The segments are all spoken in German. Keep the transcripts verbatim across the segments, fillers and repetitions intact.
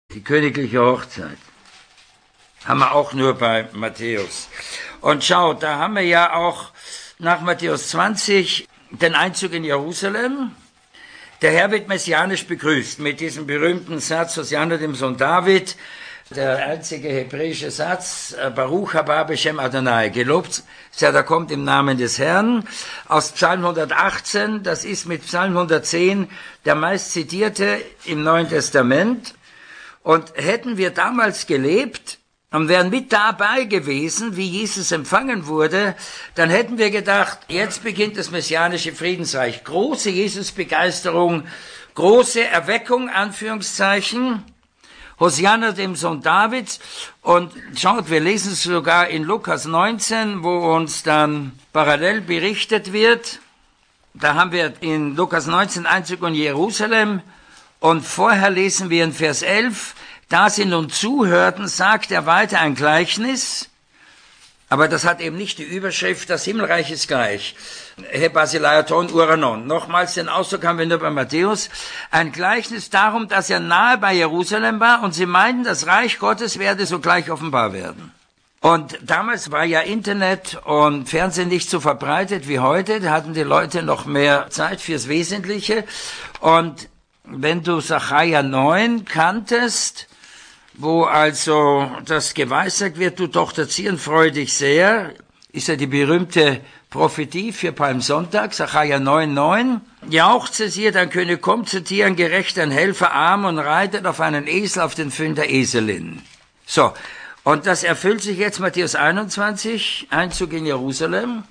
Die königliche Hochzeit. Haben wir auch nur bei Matthäus. Und schau, da haben wir ja auch nach Matthäus zwanzig den Einzug in Jerusalem. Der Herr wird messianisch begrüßt mit diesem berühmten Satz Hosianna dem Sohn David, der einzige hebräische Satz, Baruch haba b'Shem Adonai, gelobt sei der kommt im Namen des Herrn, aus Psalm hundertachtzehn, das ist mit Psalm hundertzehn der meist zitierte im Neuen Testament. Und hätten wir damals gelebt und wären mit dabei gewesen, wie Jesus empfangen wurde, dann hätten wir gedacht, jetzt beginnt das messianische Friedensreich. Große Jesusbegeisterung, große Erweckung, Anführungszeichen, Hosianna dem Sohn Davids. Und schaut, wir lesen es sogar in Lukas neunzehn, wo uns dann parallel berichtet wird. Da haben wir in Lukas neunzehn Einzug in Jerusalem. Und vorher lesen wir in Vers elf, da sie nun zuhörten, sagt er weiter ein Gleichnis, aber das hat eben nicht die Überschrift, das Himmelreich ist gleich. He Basileiaton Uranon. Nochmals, den Ausdruck haben wir nur bei Matthäus. Ein Gleichnis darum, dass er nahe bei Jerusalem war und sie meinten, das Reich Gottes werde sogleich offenbar werden. Und damals war ja Internet und Fernsehen nicht so verbreitet wie heute. Da hatten die Leute noch mehr Zeit fürs Wesentliche. Und wenn du Sacharja neun kanntest, wo also das geweissagt wird, du Tochter Zion, freu dich sehr, ist ja die berühmte Prophetie für Palmsonntag, Sacharja neun neun. Jauchze sie, dein König kommt zu dir, ein gerechter, ein Helfer, arm und reitet auf einen Esel, auf den Füllen der Eselin. So, und das erfüllt sich jetzt Matthäus einundzwanzig, Einzug in Jerusalem.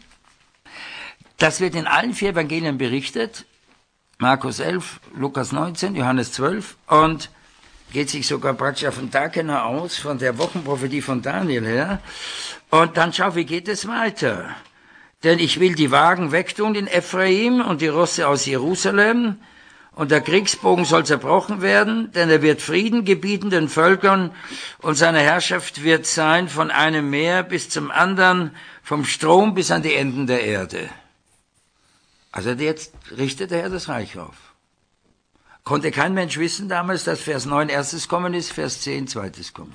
Das wird in allen vier Evangelien berichtet. Markus elf, Lukas neunzehn, Johannes zwölf und geht sich sogar praktisch auf den Tag genau aus, von der Wochenprophetie von Daniel her. Und dann schau, wie geht es weiter? Denn ich will die Wagen wegtun in Ephraim und die Rosse aus Jerusalem und der Kriegsbogen soll zerbrochen werden, denn er wird Frieden gebieten den Völkern und seine Herrschaft wird sein von einem Meer bis zum anderen, vom Strom bis an die Enden der Erde. Also jetzt richtet der Herr das Reich auf. Konnte kein Mensch wissen damals, dass Vers neun erstes Kommen ist, Vers zehn zweites Kommen.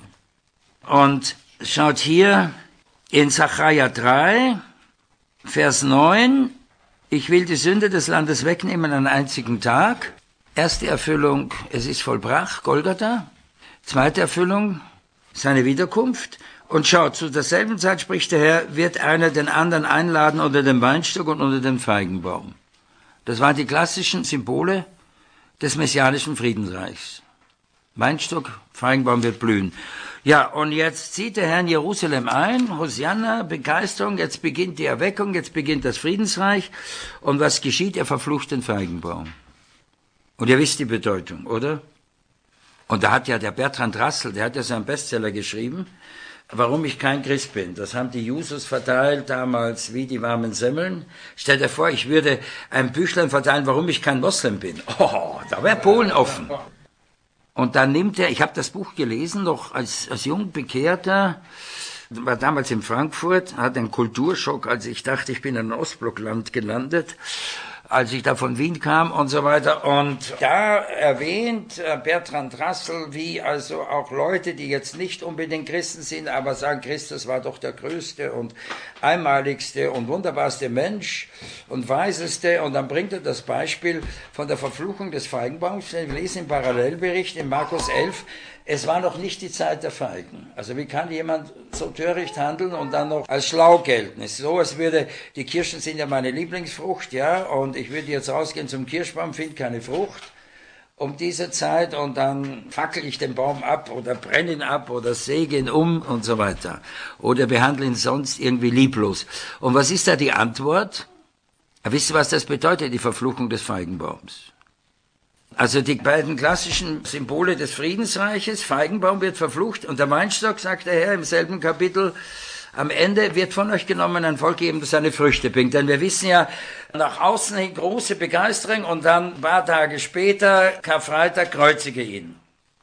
Und schaut hier in Sacharja drei, Vers neun, ich will die Sünde des Landes wegnehmen an einem einzigen Tag. Erste Erfüllung, es ist vollbracht, Golgatha. Zweite Erfüllung, seine Wiederkunft. Und schaut, zu derselben Zeit spricht der Herr, wird einer den anderen einladen unter dem Weinstock und unter dem Feigenbaum. Das waren die klassischen Symbole des messianischen Friedensreichs. Weinstock, Feigenbaum wird blühen. Ja, und jetzt zieht der Herr in Jerusalem ein, Hosianna, Begeisterung, jetzt beginnt die Erweckung, jetzt beginnt das Friedensreich. Und was geschieht? Er verflucht den Feigenbaum. Und ihr wisst die Bedeutung, oder? Und da hat ja der Bertrand Russell, der hat ja seinen Bestseller geschrieben, Warum ich kein Christ bin. Das haben die Jusos verteilt damals wie die warmen Semmeln. Stell dir vor, ich würde ein Büchlein verteilen, warum ich kein Moslem bin. Oh, da wäre Polen offen. Und dann nimmt er, ich habe das Buch gelesen, noch als, als Jungbekehrter, war damals in Frankfurt, hatte einen Kulturschock, als ich dachte, ich bin in einem Ostblockland gelandet, als ich da von Wien kam und so weiter. Und da erwähnt Bertrand Russell, wie also auch Leute, die jetzt nicht unbedingt Christen sind, aber sagen, Christus war doch der größte und einmaligste und wunderbarste Mensch und weiseste. Und dann bringt er das Beispiel von der Verfluchung des Feigenbaums. Wir lesen im Parallelbericht in Markus elf, es war noch nicht die Zeit der Feigen. Also wie kann jemand so töricht handeln und dann noch als schlau gelten? Es ist so, als würde, die Kirschen sind ja meine Lieblingsfrucht, ja, und ich würde jetzt rausgehen zum Kirschbaum, finde keine Frucht um diese Zeit und dann fackel ich den Baum ab oder brenne ihn ab oder säge ihn um und so weiter. Oder behandle ihn sonst irgendwie lieblos. Und was ist da die Antwort? Ja, wisst ihr, was das bedeutet, die Verfluchung des Feigenbaums? Also die beiden klassischen Symbole des Friedensreiches, Feigenbaum wird verflucht und der Weinstock, sagt der Herr im selben Kapitel, am Ende wird von euch genommen ein Volk geben, das seine Früchte bringt. Denn wir wissen ja, nach außen hin große Begeisterung und dann ein paar Tage später, Karfreitag, kreuzige ihn.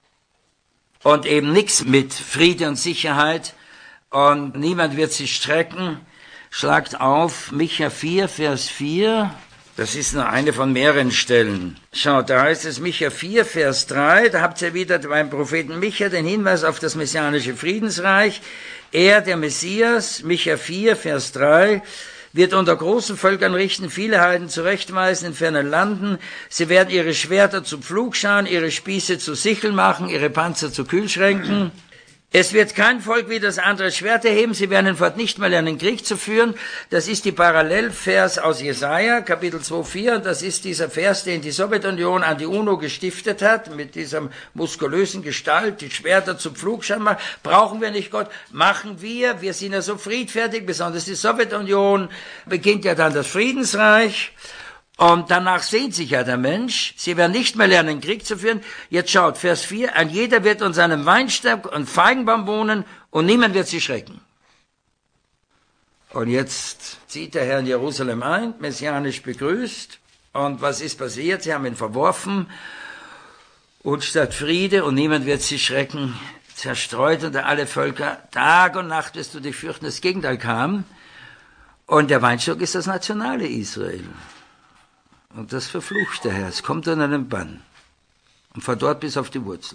Und eben nichts mit Friede und Sicherheit und niemand wird sich strecken. Schlagt auf Micha vier, Vers vier. Das ist nur eine von mehreren Stellen. Schaut, da heißt es Micha vier, Vers drei, da habt ihr wieder beim Propheten Micha den Hinweis auf das messianische Friedensreich. Er, der Messias, Micha vier, Vers drei, wird unter großen Völkern richten, viele Heiden zurechtweisen in fernen Landen. Sie werden ihre Schwerter zu Pflugscharen, ihre Spieße zu Sicheln machen, ihre Panzer zu Kühlschränken. Es wird kein Volk wie das andere Schwerter heben, sie werden fort nicht mehr lernen, Krieg zu führen. Das ist die Parallelvers aus Jesaja, Kapitel zwei, vier, und das ist dieser Vers, den die Sowjetunion an die UNO gestiftet hat, mit dieser muskulösen Gestalt, die Schwerter zu Pflugscharen machen. Brauchen wir nicht Gott, machen wir, wir sind ja so friedfertig, besonders die Sowjetunion, beginnt ja dann das Friedensreich. Und danach sehnt sich ja der Mensch, sie werden nicht mehr lernen, Krieg zu führen. Jetzt schaut, Vers vier, ein jeder wird unter seinem Weinstock und Feigenbaum wohnen und niemand wird sie schrecken. Und jetzt zieht der Herr in Jerusalem ein, messianisch begrüßt. Und was ist passiert? Sie haben ihn verworfen. Und statt Friede und niemand wird sie schrecken, zerstreut unter alle Völker. Tag und Nacht wirst du dich fürchten, das Gegenteil kam. Und der Weinstock ist das nationale Israel. Und das verflucht der Herr. Es kommt an einen Bann. Und von dort bis auf die Wurzel.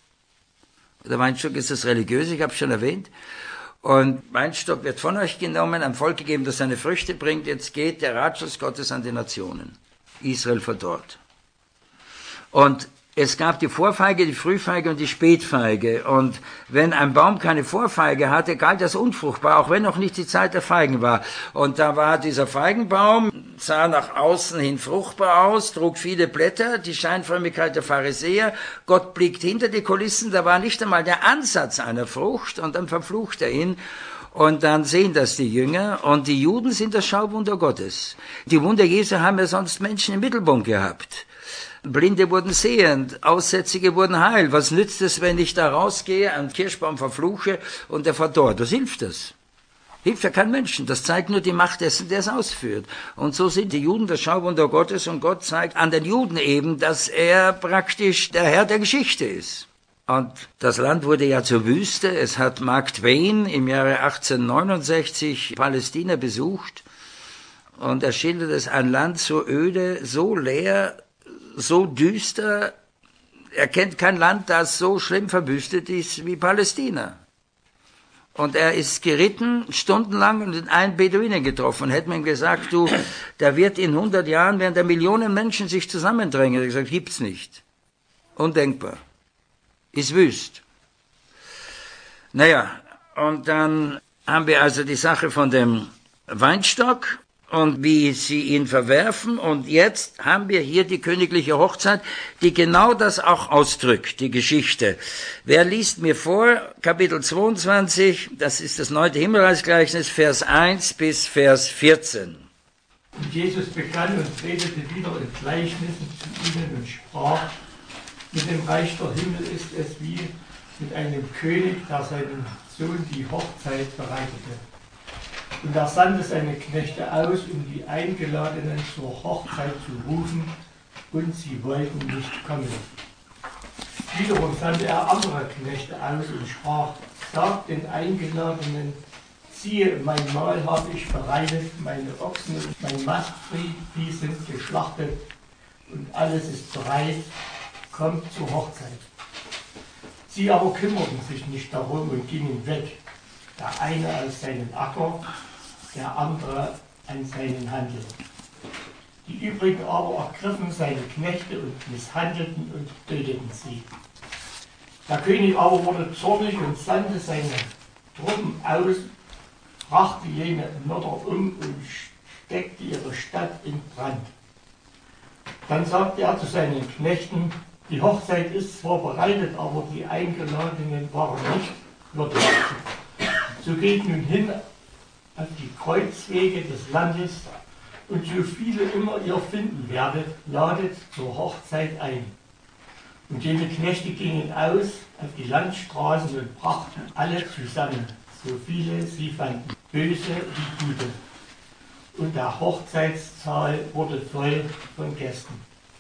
Der Weinstock ist das Religiöse, ich habe es schon erwähnt. Und Weinstock wird von euch genommen, einem Volk gegeben, das seine Früchte bringt. Jetzt geht der Ratschluss Gottes an die Nationen. Israel verdorrt. Und es gab die Vorfeige, die Frühfeige und die Spätfeige. Und wenn ein Baum keine Vorfeige hatte, galt das unfruchtbar, auch wenn noch nicht die Zeit der Feigen war. Und da war dieser Feigenbaum, sah nach außen hin fruchtbar aus, trug viele Blätter, die Scheinfrömmigkeit der Pharisäer. Gott blickt hinter die Kulissen, da war nicht einmal der Ansatz einer Frucht, und dann verflucht er ihn. Und dann sehen das die Jünger, und die Juden sind das Schauwunder Gottes. Die Wunder Jesu haben ja sonst Menschen im Mittelpunkt gehabt. Blinde wurden sehend, Aussätzige wurden heil. Was nützt es, wenn ich da rausgehe, einen Kirschbaum verfluche und der verdorrt? Was hilft das? Hilft ja kein Menschen. Das zeigt nur die Macht dessen, der es ausführt. Und so sind die Juden das Schauwunder Gottes, und Gott zeigt an den Juden eben, dass er praktisch der Herr der Geschichte ist. Und das Land wurde ja zur Wüste. Es hat Mark Twain im Jahre achtzehnhundertneunundsechzig Palästina besucht, und er schildert es, ein Land so öde, so leer, so düster. Er kennt kein Land, das so schlimm verwüstet ist wie Palästina. Und er ist geritten, stundenlang, und einen Beduinen getroffen. Hätte man ihm gesagt, du, da wird in hundert Jahren, werden da Millionen Menschen sich zusammendrängen. Er hat gesagt, gibt's nicht. Undenkbar. Ist wüst. Naja, und dann haben wir also die Sache von dem Weinstock und wie sie ihn verwerfen. Und jetzt haben wir hier die königliche Hochzeit, die genau das auch ausdrückt, die Geschichte. Wer liest mir vor? Kapitel zweiundzwanzig, das ist das neunte Himmelreichsgleichnis, Vers eins bis Vers vierzehn. Und Jesus begann und redete wieder in Gleichnissen zu ihnen und sprach: Mit dem Reich der Himmel ist es wie mit einem König, der seinem Sohn die Hochzeit bereitete. Und er sandte seine Knechte aus, um die Eingeladenen zur Hochzeit zu rufen, und sie wollten nicht kommen. Wiederum sandte er andere Knechte aus und sprach: Sagt den Eingeladenen, siehe, mein Mahl habe ich bereitet, meine Ochsen und mein Mastvieh sind geschlachtet, und alles ist bereit, kommt zur Hochzeit. Sie aber kümmerten sich nicht darum und gingen weg, der eine aus seinem Acker, der andere an seinen Handel. Die übrigen aber ergriffen seine Knechte und misshandelten und töteten sie. Der König aber wurde zornig und sandte seine Truppen aus, brachte jene Mörder um und steckte ihre Stadt in Brand. Dann sagte er zu seinen Knechten: Die Hochzeit ist zwar bereitet, aber die Eingeladenen waren nicht würdig. So geht nun hin auf die Kreuzwege des Landes, und so viele immer ihr finden werdet, ladet zur Hochzeit ein. Und jene Knechte gingen aus auf die Landstraßen und brachten alle zusammen, so viele sie fanden, böse wie gute. Und der Hochzeitssaal wurde voll von Gästen.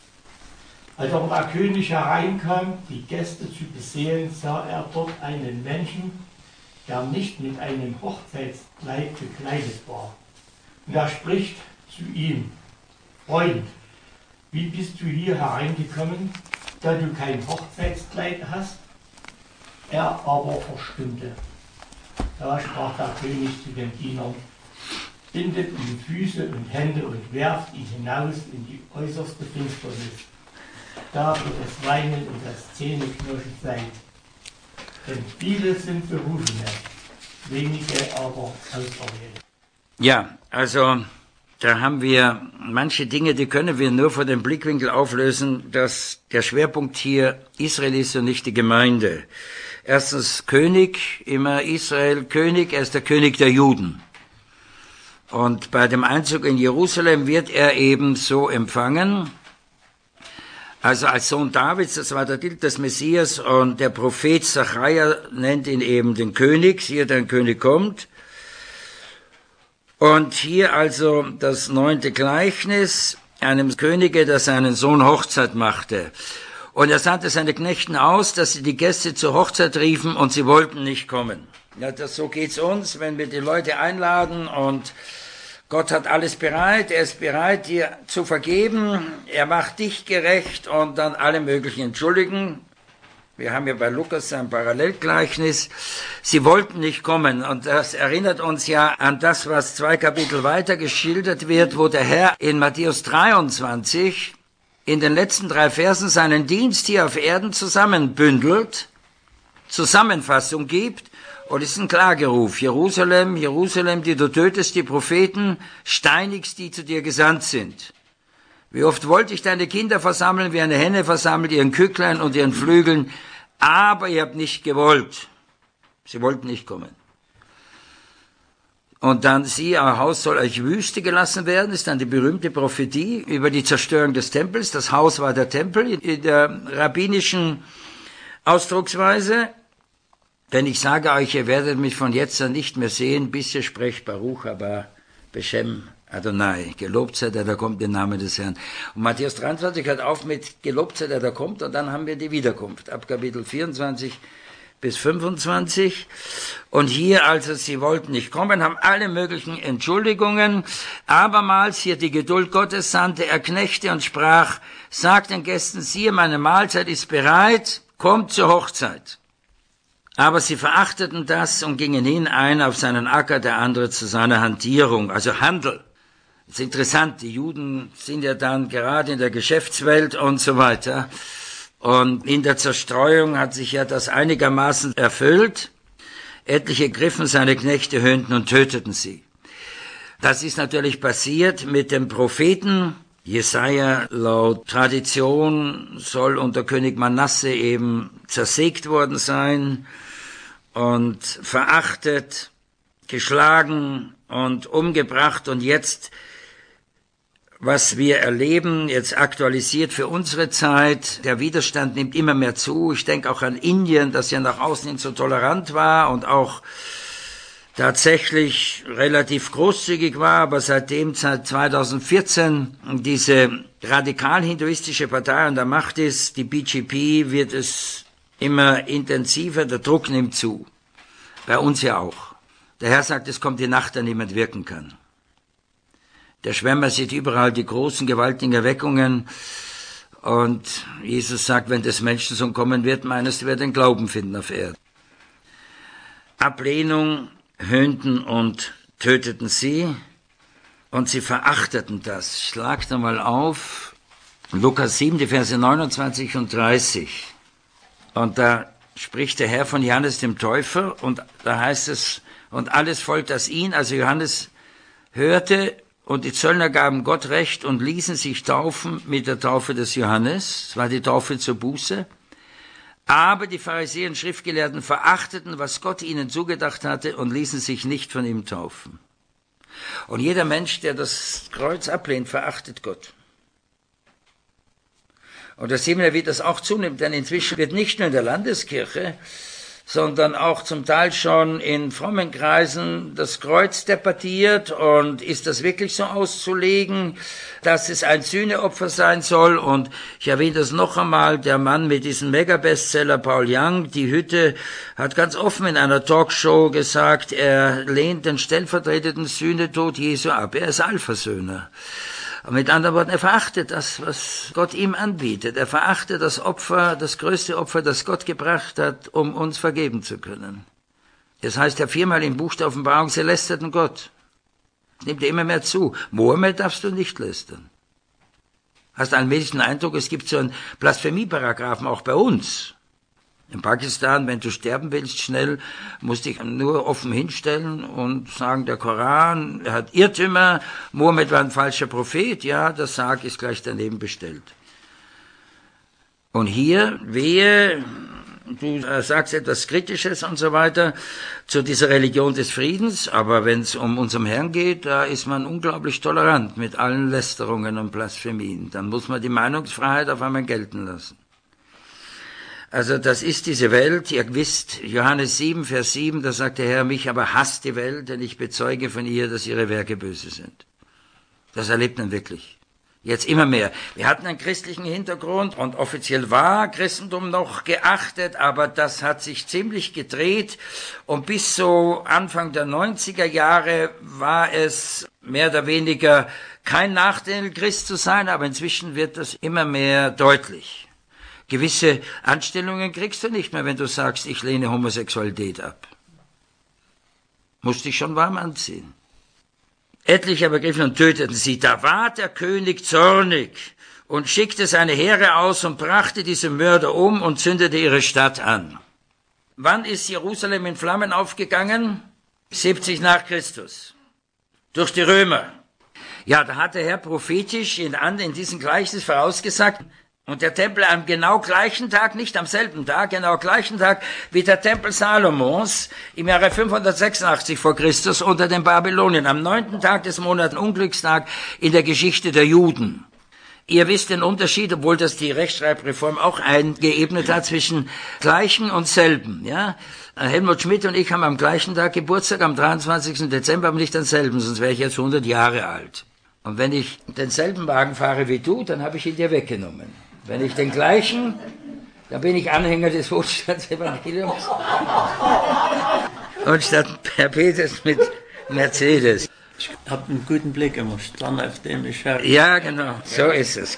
Als aber der König hereinkam, die Gäste zu besehen, sah er dort einen Menschen, der nicht mit einem Hochzeitskleid gekleidet war. Und er spricht zu ihm: Freund, wie bist du hier hereingekommen, da du kein Hochzeitskleid hast? Er aber verstummte. Da sprach der König zu den Dienern: Bindet ihm Füße und Hände und werft ihn hinaus in die äußerste Finsternis. Da wird es Weinen und das Zähneknirschen sein. Denn viele sind Berufene, wenige aber auserwählt. Ja, also da haben wir manche Dinge, die können wir nur vor dem Blickwinkel auflösen, dass der Schwerpunkt hier Israel ist und nicht die Gemeinde. Erstens König, immer Israel König, er ist der König der Juden. Und bei dem Einzug in Jerusalem wird er eben so empfangen, also als Sohn Davids, das war der Titel des Messias, und der Prophet Zachariah nennt ihn eben den König, siehe, dein König kommt. Und hier also das neunte Gleichnis, einem Könige, der seinen Sohn Hochzeit machte. Und er sandte seine Knechten aus, dass sie die Gäste zur Hochzeit riefen, und sie wollten nicht kommen. Ja, das, so geht's uns, wenn wir die Leute einladen, und Gott hat alles bereit, er ist bereit, dir zu vergeben, er macht dich gerecht und dann alle möglichen entschuldigen. Wir haben ja bei Lukas ein Parallelgleichnis. Sie wollten nicht kommen, und das erinnert uns ja an das, was zwei Kapitel weiter geschildert wird, wo der Herr in Matthäus dreiundzwanzig in den letzten drei Versen seinen Dienst hier auf Erden zusammenbündelt, Zusammenfassung gibt. Und es ist ein Klageruf: Jerusalem, Jerusalem, die du tötest die Propheten, steinigst, die zu dir gesandt sind. Wie oft wollte ich deine Kinder versammeln, wie eine Henne versammelt ihren Kücklein und ihren Flügeln, aber ihr habt nicht gewollt. Sie wollten nicht kommen. Und dann, siehe, euer Haus soll euch Wüste gelassen werden, ist dann die berühmte Prophetie über die Zerstörung des Tempels. Das Haus war der Tempel in der rabbinischen Ausdrucksweise. Denn ich sage euch, ihr werdet mich von jetzt an nicht mehr sehen, bis ihr sprecht Baruch haba Beshem Adonai. Gelobt sei der, der kommt im Namen des Herrn. Und Matthäus dreiundzwanzig hört auf mit Gelobt sei der, der kommt, und dann haben wir die Wiederkunft. Ab Kapitel vierundzwanzig bis fünfundzwanzig. Und hier, also sie wollten nicht kommen, haben alle möglichen Entschuldigungen. Abermals hier die Geduld Gottes, sandte er Knechte und sprach: Sagt den Gästen, siehe, meine Mahlzeit ist bereit, kommt zur Hochzeit. Aber sie verachteten das und gingen hin, einer auf seinen Acker, der andere zu seiner Hantierung, also Handel. Das ist interessant, die Juden sind ja dann gerade in der Geschäftswelt und so weiter. Und in der Zerstreuung hat sich ja das einigermaßen erfüllt. Etliche griffen seine Knechte, höhnten und töteten sie. Das ist natürlich passiert mit dem Propheten. Jesaja, laut Tradition, soll unter König Manasse eben zersägt worden sein und verachtet, geschlagen und umgebracht. Und jetzt, was wir erleben, jetzt aktualisiert für unsere Zeit, der Widerstand nimmt immer mehr zu. Ich denke auch an Indien, das ja nach außen hin so tolerant war und auch tatsächlich relativ großzügig war, aber seitdem, seit zweitausendvierzehn, diese radikal-hinduistische Partei an der Macht ist, die B J P, wird es immer intensiver, der Druck nimmt zu. Bei uns ja auch. Der Herr sagt, es kommt die Nacht, an niemand wirken kann. Der Schwärmer sieht überall die großen, gewaltigen Erweckungen, und Jesus sagt, wenn des Menschensohn kommen wird, meinst du, wer den Glauben finden auf Erden. Ablehnung, höhnten und töteten sie, und sie verachteten das. Schlagt einmal auf, Lukas sieben, die Verse neunundzwanzig und dreißig. Und da spricht der Herr von Johannes dem Täufer, und da heißt es, und alles Volk, das ihn, also Johannes, hörte, und die Zöllner gaben Gott Recht und ließen sich taufen mit der Taufe des Johannes. Das war die Taufe zur Buße. Aber die Pharisäer und Schriftgelehrten verachteten, was Gott ihnen zugedacht hatte, und ließen sich nicht von ihm taufen. Und jeder Mensch, der das Kreuz ablehnt, verachtet Gott. Und das sehen wir, wie das auch zunimmt, denn inzwischen wird nicht nur in der Landeskirche, sondern auch zum Teil schon in frommen Kreisen das Kreuz debattiert, und ist das wirklich so auszulegen, dass es ein Sühneopfer sein soll? Und ich erwähne das noch einmal, der Mann mit diesem Mega-Bestseller, Paul Young, die Hütte, hat ganz offen in einer Talkshow gesagt, er lehnt den stellvertretenden Sühnetod Jesu ab, er ist Allversöhner. Mit anderen Worten, er verachtet das, was Gott ihm anbietet. Er verachtet das Opfer, das größte Opfer, das Gott gebracht hat, um uns vergeben zu können. Das heißt ja viermal im Buch der Offenbarung, sie lästerten Gott. Das nimmt er immer mehr zu. Mohammed darfst du nicht lästern. Hast du allmählich den Eindruck, es gibt so einen Blasphemieparagraphen auch bei uns. In Pakistan, wenn du sterben willst, schnell, musst dich nur offen hinstellen und sagen, der Koran, er hat Irrtümer, Mohammed war ein falscher Prophet, ja, das Sarg ist gleich daneben bestellt. Und hier, wehe, du sagst etwas Kritisches und so weiter zu dieser Religion des Friedens, aber wenn es um unserem Herrn geht, da ist man unglaublich tolerant mit allen Lästerungen und Blasphemien. Dann muss man die Meinungsfreiheit auf einmal gelten lassen. Also das ist diese Welt, ihr wisst, Johannes sieben, Vers sieben, da sagt der Herr, mich aber hasst die Welt, denn ich bezeuge von ihr, dass ihre Werke böse sind. Das erlebt man wirklich. Jetzt immer mehr. Wir hatten einen christlichen Hintergrund und offiziell war Christentum noch geachtet, aber das hat sich ziemlich gedreht und bis so Anfang der neunziger Jahre war es mehr oder weniger kein Nachteil, Christ zu sein, aber inzwischen wird das immer mehr deutlich. Gewisse Anstellungen kriegst du nicht mehr, wenn du sagst, ich lehne Homosexualität ab. Musst dich schon warm anziehen. Etliche aber griffen und töteten sie. Da war der König zornig und schickte seine Heere aus und brachte diese Mörder um und zündete ihre Stadt an. Wann ist Jerusalem in Flammen aufgegangen? siebzig nach Christus. Durch die Römer. Ja, da hat der Herr prophetisch in, in diesem Gleichnis vorausgesagt, und der Tempel am genau gleichen Tag, nicht am selben Tag, genau gleichen Tag wie der Tempel Salomons im Jahre fünfhundertsechsundachtzig vor Christus unter den Babylonien, am neunten Tag des Monats, Unglückstag in der Geschichte der Juden. Ihr wisst den Unterschied, obwohl das die Rechtschreibreform auch eingeebnet hat, zwischen gleichen und selben. Ja? Helmut Schmidt und ich haben am gleichen Tag Geburtstag, am dreiundzwanzigsten Dezember, aber nicht am selben, sonst wäre ich jetzt hundert Jahre alt. Und wenn ich denselben Wagen fahre wie du, dann habe ich ihn dir weggenommen. Wenn ich den gleichen, dann bin ich Anhänger des Wohlstandsevangeliums und statt Perpetuus mit Mercedes. Ich habe einen guten Blick immer, dann auf dem ich höre. Ja, genau, so ist es.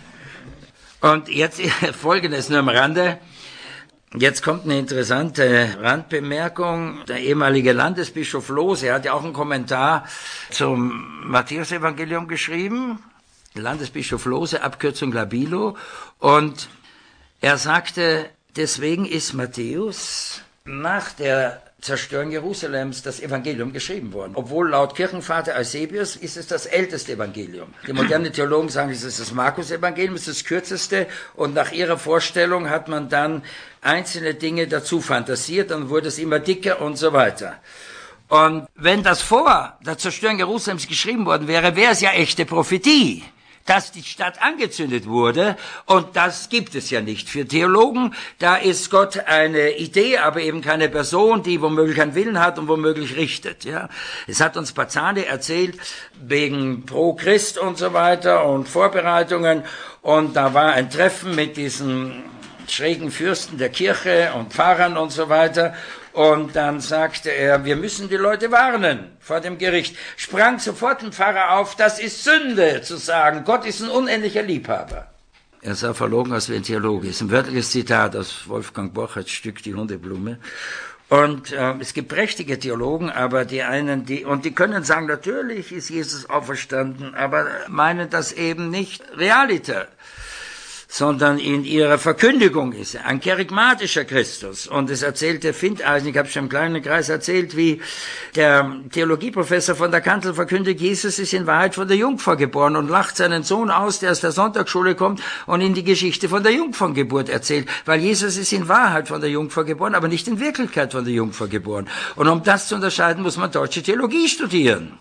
Und jetzt Folgendes nur am Rande. Jetzt kommt eine interessante Randbemerkung. Der ehemalige Landesbischof Lohse hat ja auch einen Kommentar zum Matthäusevangelium geschrieben. Landesbischof Lohse, Abkürzung Labilo, und er sagte, deswegen ist Matthäus nach der Zerstörung Jerusalems das Evangelium geschrieben worden. Obwohl laut Kirchenvater Eusebius ist es das älteste Evangelium. Die modernen Theologen sagen, es ist das Markus-Evangelium, es ist das kürzeste, und nach ihrer Vorstellung hat man dann einzelne Dinge dazu fantasiert, dann wurde es immer dicker und so weiter. Und wenn das vor der Zerstörung Jerusalems geschrieben worden wäre, wäre es ja echte Prophetie, dass die Stadt angezündet wurde, und das gibt es ja nicht. Für Theologen, da ist Gott eine Idee, aber eben keine Person, die womöglich einen Willen hat und womöglich richtet. Ja, es hat uns Pazzani erzählt, wegen Pro Christ und so weiter und Vorbereitungen, und da war ein Treffen mit diesen schrägen Fürsten der Kirche und Pfarrern und so weiter. Und dann sagte er, wir müssen die Leute warnen vor dem Gericht. Sprang sofort ein Pfarrer auf, das ist Sünde zu sagen, Gott ist ein unendlicher Liebhaber. Er sah verlogen aus wie ein Theologe. Das ist ein wörtliches Zitat aus Wolfgang Borcherts Stück Die Hundeblume. Und äh, es gibt prächtige Theologen, aber die einen, die, und die können sagen, natürlich ist Jesus auferstanden, aber meinen das eben nicht realiter, sondern in ihrer Verkündigung ist er ein charismatischer Christus. Und es erzählte Findeisen, ich habe schon im kleinen Kreis erzählt, wie der Theologieprofessor von der Kanzel verkündigt, Jesus ist in Wahrheit von der Jungfrau geboren, und lacht seinen Sohn aus, der aus der Sonntagsschule kommt und ihm die Geschichte von der Jungfrauengeburt erzählt. Weil Jesus ist in Wahrheit von der Jungfrau geboren, aber nicht in Wirklichkeit von der Jungfrau geboren. Und um das zu unterscheiden, muss man deutsche Theologie studieren.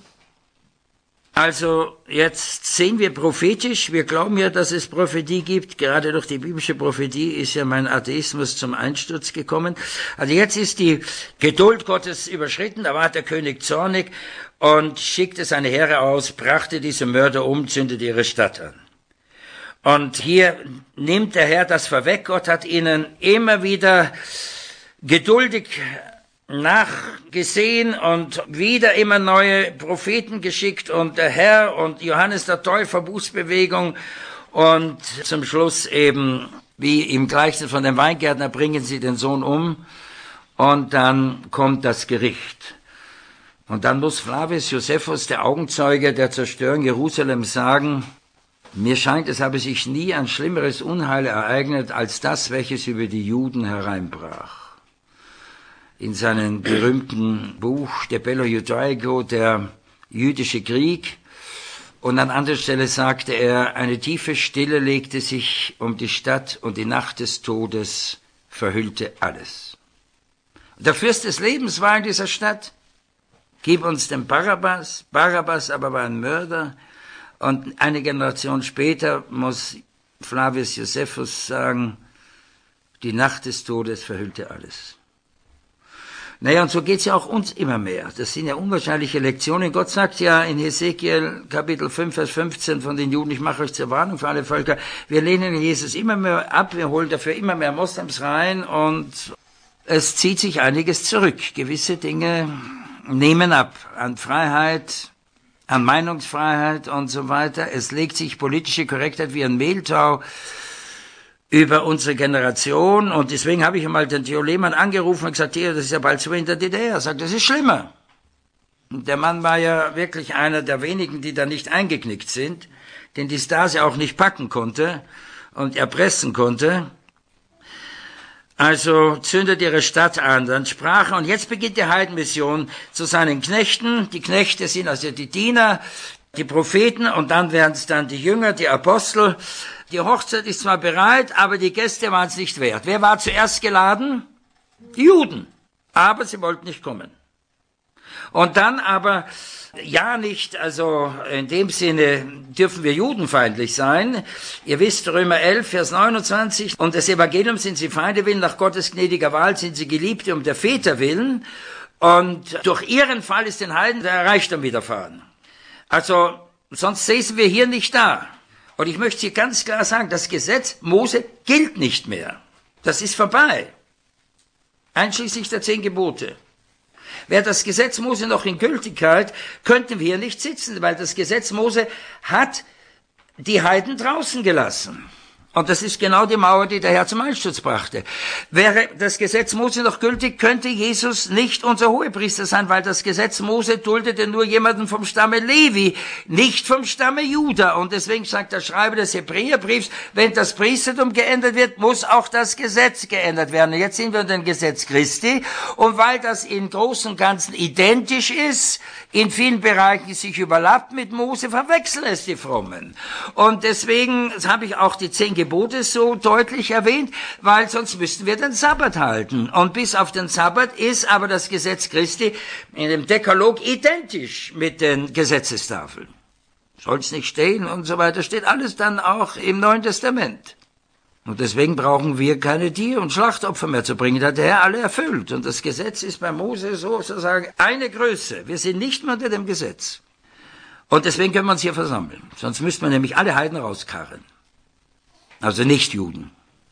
Also jetzt sehen wir prophetisch, wir glauben ja, dass es Prophetie gibt, gerade durch die biblische Prophetie ist ja mein Atheismus zum Einsturz gekommen. Also jetzt ist die Geduld Gottes überschritten, da war der König zornig und schickte seine Heere aus, brachte diese Mörder um, zündete ihre Stadt an. Und hier nimmt der Herr das vorweg, Gott hat ihnen immer wieder geduldig nachgesehen und wieder immer neue Propheten geschickt und der Herr und Johannes der Täufer, Bußbewegung und zum Schluss eben, wie im Gleichnis von dem Weingärtner, bringen sie den Sohn um und dann kommt das Gericht. Und dann muss Flavius Josephus, der Augenzeuge der Zerstörung Jerusalems, sagen, mir scheint, es habe sich nie ein schlimmeres Unheil ereignet als das, welches über die Juden hereinbrach. In seinem berühmten Buch De Bello Judaico, der jüdische Krieg. Und an anderer Stelle sagte er, eine tiefe Stille legte sich um die Stadt und die Nacht des Todes verhüllte alles. Und der Fürst des Lebens war in dieser Stadt. Gib uns den Barabbas. Barabbas aber war ein Mörder. Und eine Generation später muss Flavius Josephus sagen, die Nacht des Todes verhüllte alles. Naja, und so geht's ja auch uns immer mehr. Das sind ja unwahrscheinliche Lektionen. Gott sagt ja in Hesekiel Kapitel fünf, Vers fünfzehn von den Juden, ich mache euch zur Warnung für alle Völker. Wir lehnen Jesus immer mehr ab, wir holen dafür immer mehr Moslems rein und es zieht sich einiges zurück. Gewisse Dinge nehmen ab an Freiheit, an Meinungsfreiheit und so weiter. Es legt sich politische Korrektheit wie ein Mehltau über unsere Generation und deswegen habe ich einmal den Theo Lehmann angerufen und gesagt, Theo, das ist ja bald so in der D D R. Er sagt, das ist schlimmer. Und der Mann war ja wirklich einer der wenigen, die da nicht eingeknickt sind, den die Stasi auch nicht packen konnte und erpressen konnte. Also zündet ihre Stadt an, dann sprach er, und jetzt beginnt die Heidenmission zu seinen Knechten. Die Knechte sind also die Diener, die Propheten und dann werden es dann die Jünger, die Apostel. Die Hochzeit ist zwar bereit, aber die Gäste waren es nicht wert. Wer war zuerst geladen? Die Juden. Aber sie wollten nicht kommen. Und dann aber, ja nicht, also in dem Sinne dürfen wir judenfeindlich sein. Ihr wisst, Römer elf, Vers neunundzwanzig, um des Evangeliums sind sie Feinde willen, nach Gottes gnädiger Wahl sind sie Geliebte um der Väter willen. Und durch ihren Fall ist den Heiden der Reichtum widerfahren. Also, sonst säßen wir hier nicht da. Und ich möchte hier ganz klar sagen, das Gesetz Mose gilt nicht mehr. Das ist vorbei. Einschließlich der zehn Gebote. Wäre das Gesetz Mose noch in Gültigkeit, könnten wir hier nicht sitzen, weil das Gesetz Mose hat die Heiden draußen gelassen. Und das ist genau die Mauer, die der Herr zum Einsturz brachte. Wäre das Gesetz Mose noch gültig, könnte Jesus nicht unser Hohepriester sein, weil das Gesetz Mose duldete nur jemanden vom Stamme Levi, nicht vom Stamme Juda. Und deswegen sagt der Schreiber des Hebräerbriefs, wenn das Priestertum geändert wird, muss auch das Gesetz geändert werden. Und jetzt sind wir in dem Gesetz Christi. Und weil das im Großen und Ganzen identisch ist, in vielen Bereichen sich überlappt mit Mose, verwechseln es die Frommen. Und deswegen habe ich auch die zehn Gebote so deutlich erwähnt, weil sonst müssten wir den Sabbat halten. Und bis auf den Sabbat ist aber das Gesetz Christi in dem Dekalog identisch mit den Gesetzestafeln. Soll es nicht stehen und so weiter, steht alles dann auch im Neuen Testament. Und deswegen brauchen wir keine Tier- und Schlachtopfer mehr zu bringen. Da hat der Herr alle erfüllt. Und das Gesetz ist bei Mose sozusagen eine Größe. Wir sind nicht mehr unter dem Gesetz. Und deswegen können wir uns hier versammeln. Sonst müssten wir nämlich alle Heiden rauskarren. Also nicht Juden.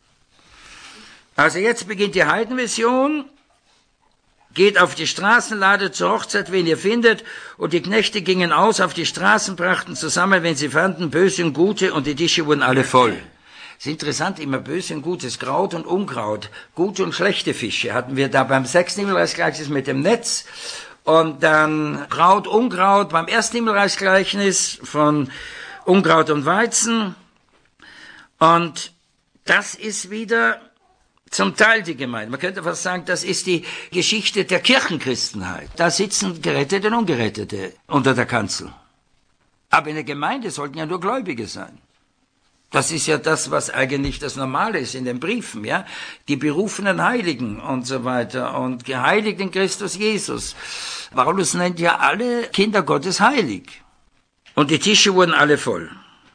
Also jetzt beginnt die Heidenmission. Geht auf die Straßen, ladet zur Hochzeit, wen ihr findet. Und die Knechte gingen aus auf die Straßen, brachten zusammen, wenn sie fanden, Böse und Gute, und die Tische wurden alle voll. Es ist interessant, immer Böse und Gutes, Kraut und Unkraut, gute und schlechte Fische hatten wir da beim sechsten Himmelreichsgleichnis mit dem Netz und dann Kraut, Unkraut beim ersten Himmelreichsgleichnis von Unkraut und Weizen und das ist wieder zum Teil die Gemeinde. Man könnte fast sagen, das ist die Geschichte der Kirchenchristenheit. Da sitzen Gerettete und Ungerettete unter der Kanzel. Aber in der Gemeinde sollten ja nur Gläubige sein. Das ist ja das, was eigentlich das Normale ist in den Briefen, ja. Die berufenen Heiligen und so weiter und geheiligt in Christus Jesus. Paulus nennt ja alle Kinder Gottes heilig. Und die Tische wurden alle voll.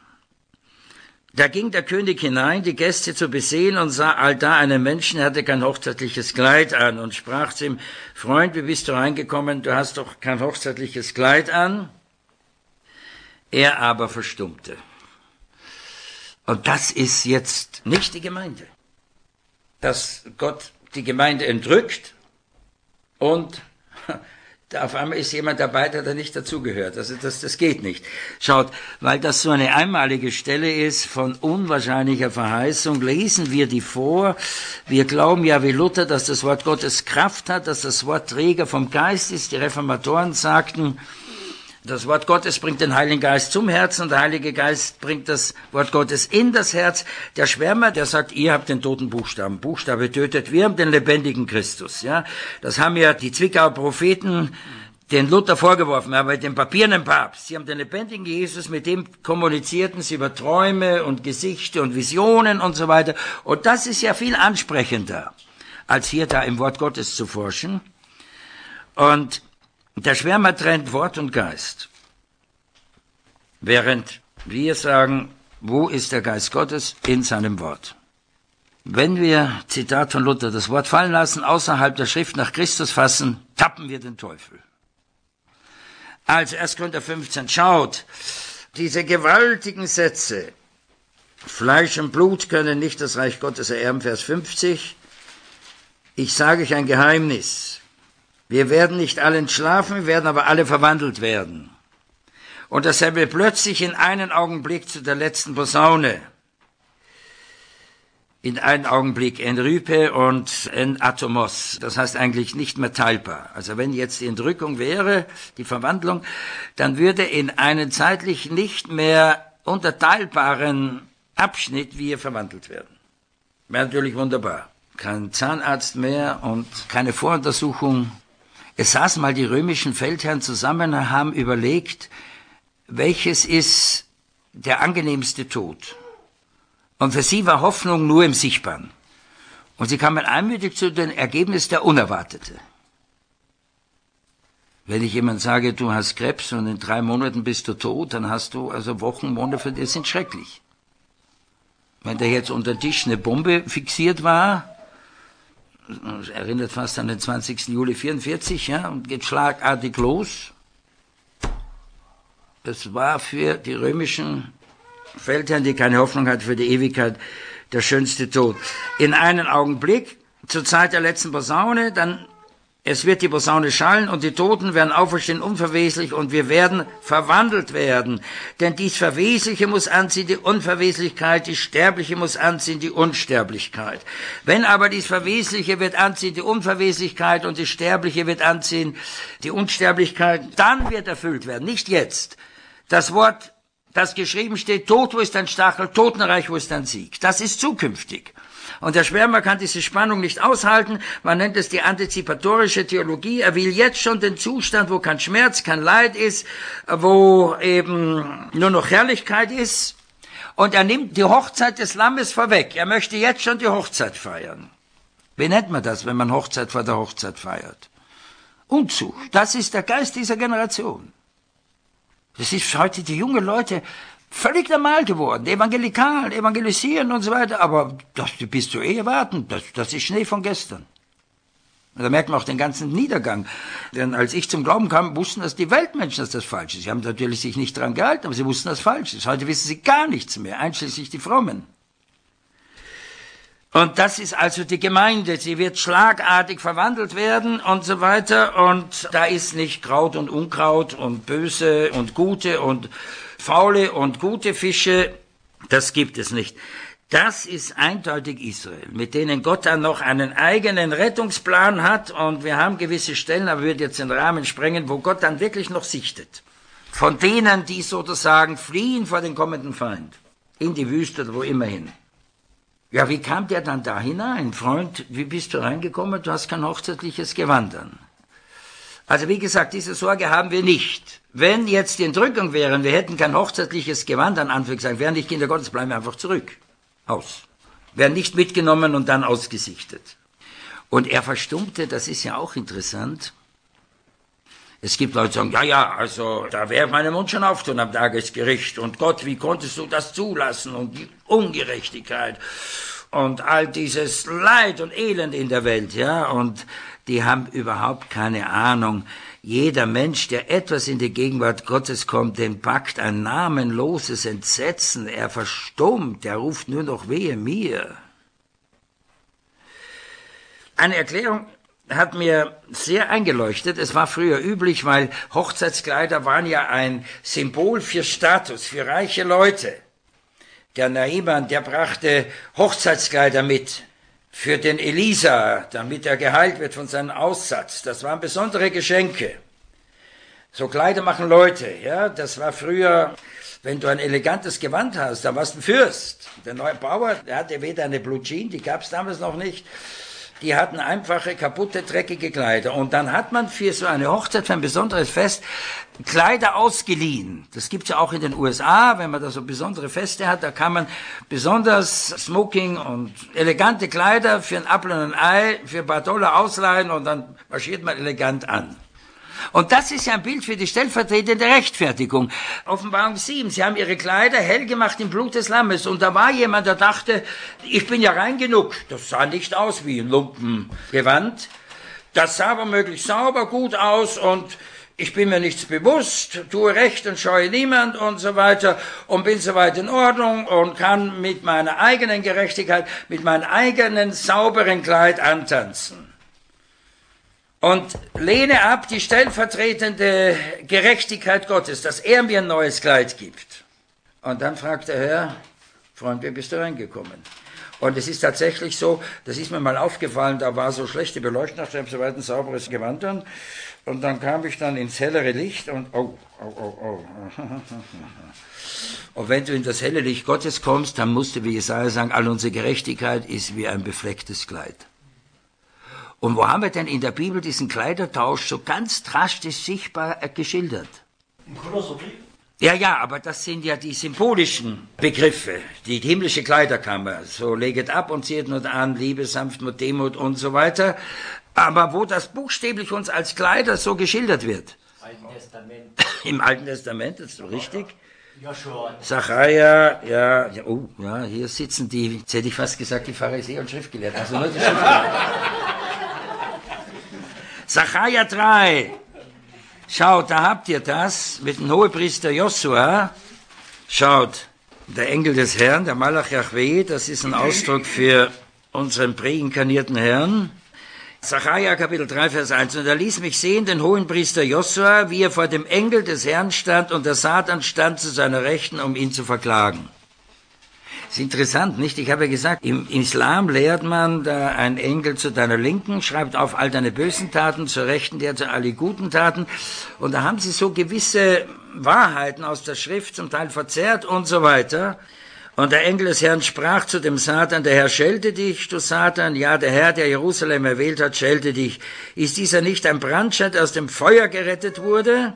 Da ging der König hinein, die Gäste zu besehen und sah allda einen Menschen, er hatte kein hochzeitliches Kleid an und sprach zu ihm, Freund, wie bist du reingekommen? Du hast doch kein hochzeitliches Kleid an. Er aber verstummte. Und das ist jetzt nicht die Gemeinde. Dass Gott die Gemeinde entrückt, und auf einmal ist jemand dabei, der da nicht dazugehört. Also das, das geht nicht. Schaut, weil das so eine einmalige Stelle ist von unwahrscheinlicher Verheißung, lesen wir die vor. Wir glauben ja wie Luther, dass das Wort Gottes Kraft hat, dass das Wort Träger vom Geist ist. Die Reformatoren sagten, das Wort Gottes bringt den Heiligen Geist zum Herzen und der Heilige Geist bringt das Wort Gottes in das Herz. Der Schwärmer, der sagt, ihr habt den toten Buchstaben. Buchstabe tötet, wir haben den lebendigen Christus. Ja, das haben ja die Zwickauer Propheten den Luther vorgeworfen, aber den papierenden Papst. Sie haben den lebendigen Jesus, mit dem kommunizierten sie über Träume und Gesichte und Visionen und so weiter. Und das ist ja viel ansprechender, als hier da im Wort Gottes zu forschen. Und der Schwärmer trennt Wort und Geist. Während wir sagen, wo ist der Geist Gottes? In seinem Wort. Wenn wir, Zitat von Luther, das Wort fallen lassen, außerhalb der Schrift nach Christus fassen, tappen wir den Teufel. Also erster Korinther fünfzehn, schaut, diese gewaltigen Sätze, Fleisch und Blut können nicht das Reich Gottes ererben, Vers fünfzig, ich sage euch ein Geheimnis, wir werden nicht alle entschlafen, wir werden aber alle verwandelt werden. Und dasselbe plötzlich in einen Augenblick zu der letzten Posaune. In einen Augenblick en Rype und en Atomos. Das heißt eigentlich nicht mehr teilbar. Also wenn jetzt die Entrückung wäre, die Verwandlung, dann würde in einen zeitlich nicht mehr unterteilbaren Abschnitt wir verwandelt werden. Wäre natürlich wunderbar. Kein Zahnarzt mehr und keine Voruntersuchung. Es saßen mal die römischen Feldherren zusammen und haben überlegt, welches ist der angenehmste Tod. Und für sie war Hoffnung nur im Sichtbaren. Und sie kamen einmütig zu dem Ergebnis der Unerwartete. Wenn ich jemand sage, du hast Krebs und in drei Monaten bist du tot, dann hast du also Wochen, Monate für dich sind schrecklich. Wenn da jetzt unter den Tisch eine Bombe fixiert war, das erinnert fast an den zwanzigsten Juli vierundvierzig, ja, und geht schlagartig los. Das war für die römischen Feldherren, die keine Hoffnung hatten für die Ewigkeit, der schönste Tod. In einen Augenblick, zur Zeit der letzten Posaune, dann, es wird die Posaune schallen und die Toten werden auferstehen unverweslich und wir werden verwandelt werden. Denn dies Verwesliche muss anziehen die Unverweslichkeit, die Sterbliche muss anziehen die Unsterblichkeit. Wenn aber dies Verwesliche wird anziehen die Unverweslichkeit und die Sterbliche wird anziehen die Unsterblichkeit, dann wird erfüllt werden, nicht jetzt. Das Wort, das geschrieben steht, Tod, wo ist dein Stachel, Totenreich, wo ist dein Sieg. Das ist zukünftig. Und der Schwärmer kann diese Spannung nicht aushalten. Man nennt es die antizipatorische Theologie. Er will jetzt schon den Zustand, wo kein Schmerz, kein Leid ist, wo eben nur noch Herrlichkeit ist. Und er nimmt die Hochzeit des Lammes vorweg. Er möchte jetzt schon die Hochzeit feiern. Wie nennt man das, wenn man Hochzeit vor der Hochzeit feiert? Unzucht. Das ist der Geist dieser Generation. Das ist heute die jungen Leute völlig normal geworden, evangelikal, evangelisieren und so weiter, aber das bis zur Ehe warten, das, das ist Schnee von gestern. Und da merkt man auch den ganzen Niedergang. Denn als ich zum Glauben kam, wussten das die Weltmenschen, dass das falsch ist. Sie haben natürlich sich nicht daran gehalten, aber sie wussten, dass das falsch ist. Heute wissen sie gar nichts mehr, einschließlich die Frommen. Und das ist also die Gemeinde. Sie wird schlagartig verwandelt werden und so weiter. Und da ist nicht Kraut und Unkraut und Böse und Gute und faule und gute Fische. Das gibt es nicht. Das ist eindeutig Israel, mit denen Gott dann noch einen eigenen Rettungsplan hat. Und wir haben gewisse Stellen, aber wird jetzt den Rahmen sprengen, wo Gott dann wirklich noch sichtet. Von denen, die sozusagen fliehen vor den kommenden Feind. In die Wüste oder wo immer hin. Ja, wie kam der dann da hinein? Freund, wie bist du reingekommen? Du hast kein hochzeitliches Gewand an. Also wie gesagt, diese Sorge haben wir nicht. Wenn jetzt die Entrückung wäre, wir hätten kein hochzeitliches Gewand an, Anführungszeichen, wären nicht Kinder Gottes, bleiben wir einfach zurück. Aus. Werden nicht mitgenommen und dann ausgesichtet. Und er verstummte, das ist ja auch interessant. Es gibt Leute, die sagen, ja, ja, also da wäre meine Mund schon auftun am Tagesgericht. Und Gott, wie konntest du das zulassen? Und die Ungerechtigkeit und all dieses Leid und Elend in der Welt, ja. Und die haben überhaupt keine Ahnung. Jeder Mensch, der etwas in die Gegenwart Gottes kommt, den packt ein namenloses Entsetzen. Er verstummt, er ruft nur noch wehe mir. Eine Erklärung hat mir sehr eingeleuchtet. Es war früher üblich, weil Hochzeitskleider waren ja ein Symbol für Status, für reiche Leute. Der Naaman, der brachte Hochzeitskleider mit für den Elisa, damit er geheilt wird von seinem Aussatz. Das waren besondere Geschenke. So Kleider machen Leute, ja. Das war früher, wenn du ein elegantes Gewand hast, dann warst du ein Fürst. Der neue Bauer, der hatte weder eine Blue Jean, die gab es damals noch nicht. Die hatten einfache, kaputte, dreckige Kleider. Und dann hat man für so eine Hochzeit, für ein besonderes Fest, Kleider ausgeliehen. Das gibt's ja auch in den U S A, wenn man da so besondere Feste hat, da kann man besonders Smoking und elegante Kleider für ein Apfel und ein Ei, für ein paar Dollar ausleihen und dann marschiert man elegant an. Und das ist ja ein Bild für die stellvertretende Rechtfertigung. Offenbarung sieben, sie haben ihre Kleider hell gemacht im Blut des Lammes. Und da war jemand, der dachte, ich bin ja rein genug. Das sah nicht aus wie ein Lumpengewand. Das sah aber möglichst sauber, gut aus und ich bin mir nichts bewusst, tue Recht und scheue niemand und so weiter und bin soweit in Ordnung und kann mit meiner eigenen Gerechtigkeit, mit meinem eigenen sauberen Kleid antanzen. Und lehne ab die stellvertretende Gerechtigkeit Gottes, dass er mir ein neues Kleid gibt. Und dann fragt der Herr, Freund, wie bist du reingekommen? Und es ist tatsächlich so, das ist mir mal aufgefallen, da war so schlechte Beleuchtung, ich habe so weit ein sauberes Gewand an. Und dann kam ich dann ins hellere Licht und oh, oh, oh, oh. Und wenn du in das helle Licht Gottes kommst, dann musst du wie Jesaja sagen, all unsere Gerechtigkeit ist wie ein beflecktes Kleid. Und wo haben wir denn in der Bibel diesen Kleidertausch so ganz drastisch sichtbar geschildert? Im Kolosserbrief? Ja, ja, aber das sind ja die symbolischen Begriffe, die himmlische Kleiderkammer. So leget ab und zieht nur an, Liebe, Sanftmut, Demut und so weiter. Aber wo das buchstäblich uns als Kleider so geschildert wird. Alten Testament. Im Alten Testament, das ist so richtig. Joshua. Sacharja, ja, ja, oh, ja, hier sitzen die, jetzt hätte ich fast gesagt, die Pharisäer und Schriftgelehrten. Also nur die Schriftgelehrten. Sacharja drei. Schaut, da habt ihr das mit dem Hohepriester Josua. Schaut, der Engel des Herrn, der Malach Jahweh, das ist ein Ausdruck für unseren präinkarnierten Herrn. Sacharja Kapitel drei, Vers eins. Und er ließ mich sehen, den Hohenpriester Josua, wie er vor dem Engel des Herrn stand und der Satan stand zu seiner Rechten, um ihn zu verklagen. Das ist interessant, nicht? Ich habe ja gesagt, im Islam lehrt man, da ein Engel zu deiner Linken schreibt auf all deine bösen Taten, zur Rechten der zu alle guten Taten. Und da haben sie so gewisse Wahrheiten aus der Schrift zum Teil verzerrt und so weiter. Und der Engel des Herrn sprach zu dem Satan, der Herr schelte dich, du Satan, ja, der Herr, der Jerusalem erwählt hat, schelte dich. Ist dieser nicht ein Brandschat, der aus dem Feuer gerettet wurde?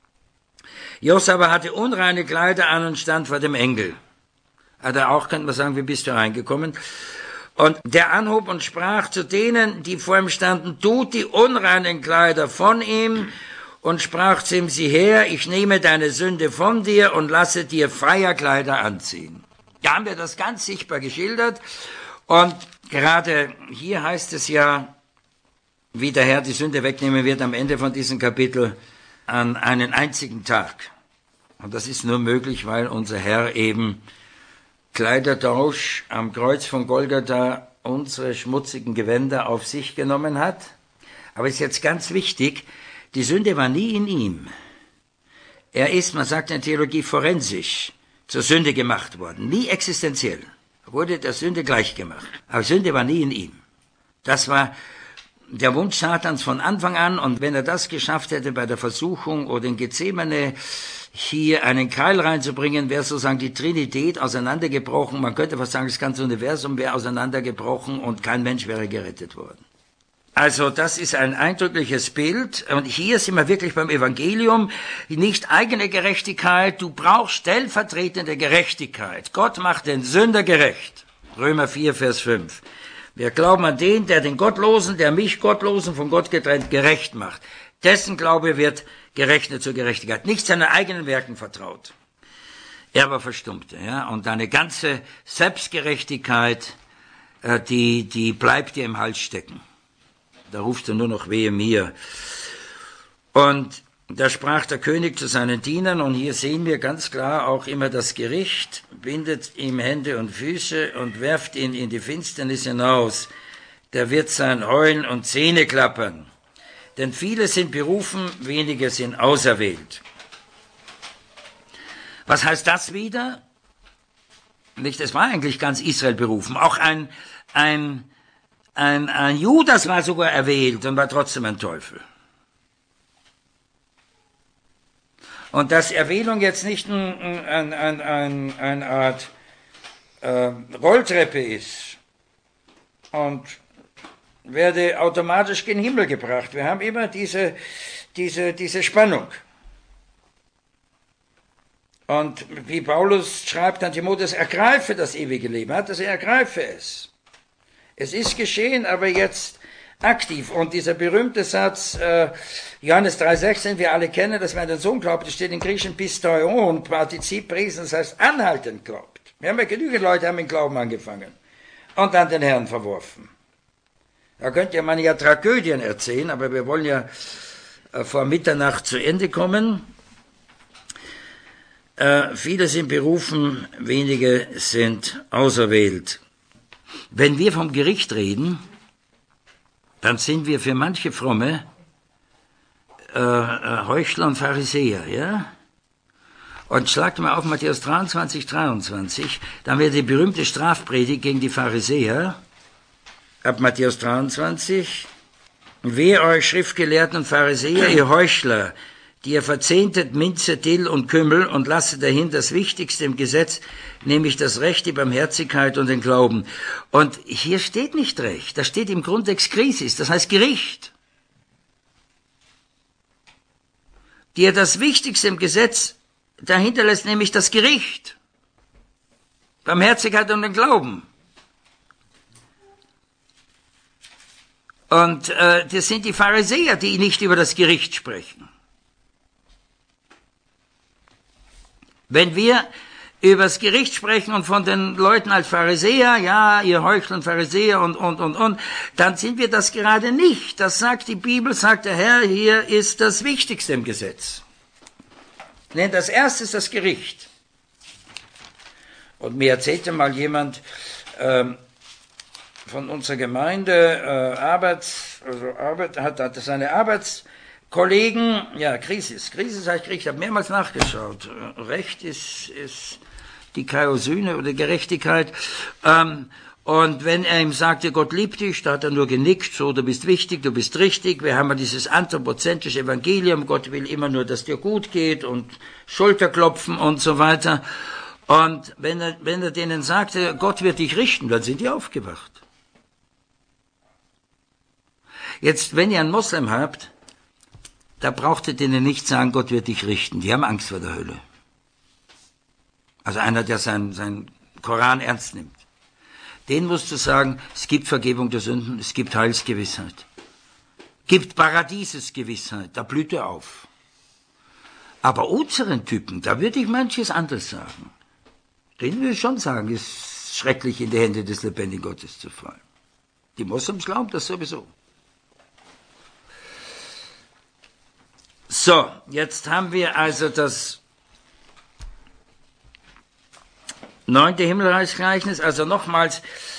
Josua aber hatte unreine Kleider an und stand vor dem Engel. Hat er auch, könnte man sagen, wie bist du reingekommen? Und der anhob und sprach zu denen, die vor ihm standen, tut die unreinen Kleider von ihm, und sprach zu ihm, sieh her, ich nehme deine Sünde von dir und lasse dir Feierkleider anziehen. Da haben wir das ganz sichtbar geschildert. Und gerade hier heißt es ja, wie der Herr die Sünde wegnehmen wird am Ende von diesem Kapitel, an einen einzigen Tag. Und das ist nur möglich, weil unser Herr eben Kleidertausch am Kreuz von Golgatha unsere schmutzigen Gewänder auf sich genommen hat. Aber es ist jetzt ganz wichtig, die Sünde war nie in ihm. Er ist, man sagt in der Theologie, forensisch zur Sünde gemacht worden. Nie existenziell. Er wurde der Sünde gleichgemacht. Aber Sünde war nie in ihm. Das war der Wunsch Satans von Anfang an. Und wenn er das geschafft hätte bei der Versuchung oder in Gethsemane, hier einen Keil reinzubringen, wäre sozusagen die Trinität auseinandergebrochen. Man könnte fast sagen, das ganze Universum wäre auseinandergebrochen und kein Mensch wäre gerettet worden. Also das ist ein eindrückliches Bild. Und hier sind wir wirklich beim Evangelium. Nicht eigene Gerechtigkeit, du brauchst stellvertretende Gerechtigkeit. Gott macht den Sünder gerecht. Römer vier, Vers fünf. Wir glauben an den, der den Gottlosen, der mich Gottlosen von Gott getrennt gerecht macht. Dessen Glaube wird gerechnet zur Gerechtigkeit, nicht seinen eigenen Werken vertraut. Er aber verstummte, ja, und deine ganze Selbstgerechtigkeit, äh, die, die bleibt dir im Hals stecken. Da rufst du nur noch wehe mir. Und da sprach der König zu seinen Dienern, und hier sehen wir ganz klar auch immer das Gericht, bindet ihm Hände und Füße und werft ihn in die Finsternis hinaus. der wird sein Heulen und Zähne klappern. Denn viele sind berufen, wenige sind auserwählt. Was heißt das wieder? Nicht, es war eigentlich ganz Israel berufen. Auch ein, ein, ein, ein Judas war sogar erwählt und war trotzdem ein Teufel. Und dass Erwählung jetzt nicht ein, ein, ein, ein, eine Art äh, Rolltreppe ist und werde automatisch gen Himmel gebracht. Wir haben immer diese, diese, diese Spannung. Und wie Paulus schreibt an Timotheus, ergreife das ewige Leben, hat das, ergreife es. Es ist geschehen, aber jetzt aktiv. Und dieser berühmte Satz, äh, Johannes drei sechzehn, wir alle kennen, dass wer an den Sohn glaubt, das steht in Griechisch Pistoion, Partizip Präsens, das heißt anhaltend glaubt. Wir haben ja genügend Leute, haben mit Glauben angefangen und dann den Herrn verworfen. Da könnt ihr man ja Tragödien erzählen, aber wir wollen ja äh, vor Mitternacht zu Ende kommen. Äh, viele sind berufen, wenige sind auserwählt. Wenn wir vom Gericht reden, dann sind wir für manche Fromme äh, äh, Heuchler und Pharisäer, ja? Und schlagt mal auf Matthäus dreiundzwanzig, dreiundzwanzig, dann wird die berühmte Strafpredigt gegen die Pharisäer, ab Matthäus dreiundzwanzig, wehe euch Schriftgelehrten und Pharisäer, ihr Heuchler, die ihr verzehntet Minze, Dill und Kümmel und lasset dahin das Wichtigste im Gesetz, nämlich das Recht, die Barmherzigkeit und den Glauben. Und hier steht nicht Recht, da steht im Grundtext Krisis, das heißt Gericht. Die ihr das Wichtigste im Gesetz dahinter lässt, nämlich das Gericht, Barmherzigkeit und den Glauben. Und äh, das sind die Pharisäer, die nicht über das Gericht sprechen. Wenn wir über das Gericht sprechen und von den Leuten als Pharisäer, ja, ihr Heuchler und Pharisäer und, und, und, und, dann sind wir das gerade nicht. Das sagt die Bibel, sagt der Herr, hier ist das Wichtigste im Gesetz. Denn das Erste ist das Gericht. Und mir erzählte mal jemand ähm, von unserer Gemeinde, äh, Arbeits, also Arbeit, hat, hat seine Arbeitskollegen, ja, Krisis, Krisis habe ich gekriegt, ich habe mehrmals nachgeschaut. Recht ist, ist die Kaiosyne oder Gerechtigkeit. Ähm, und wenn er ihm sagte, Gott liebt dich, da hat er nur genickt, so, du bist wichtig, du bist richtig. Wir haben ja dieses anthropozentrische Evangelium, Gott will immer nur, dass dir gut geht und Schulterklopfen und so weiter. Und wenn er, wenn er denen sagte, Gott wird dich richten, dann sind die aufgewacht. Jetzt, wenn ihr einen Moslem habt, da braucht ihr denen nicht sagen, Gott wird dich richten. Die haben Angst vor der Hölle. Also einer, der seinen, seinen Koran ernst nimmt. Den musst du sagen, es gibt Vergebung der Sünden, es gibt Heilsgewissheit. Gibt Paradiesesgewissheit, da blüht er auf. Aber unseren Typen, da würde ich manches anderes sagen. Den würde ich schon sagen, es ist schrecklich, in die Hände des lebendigen Gottes zu fallen. Die Moslems glauben das sowieso. So, jetzt haben wir also das neunte Himmelreichsgleichnis, also nochmals,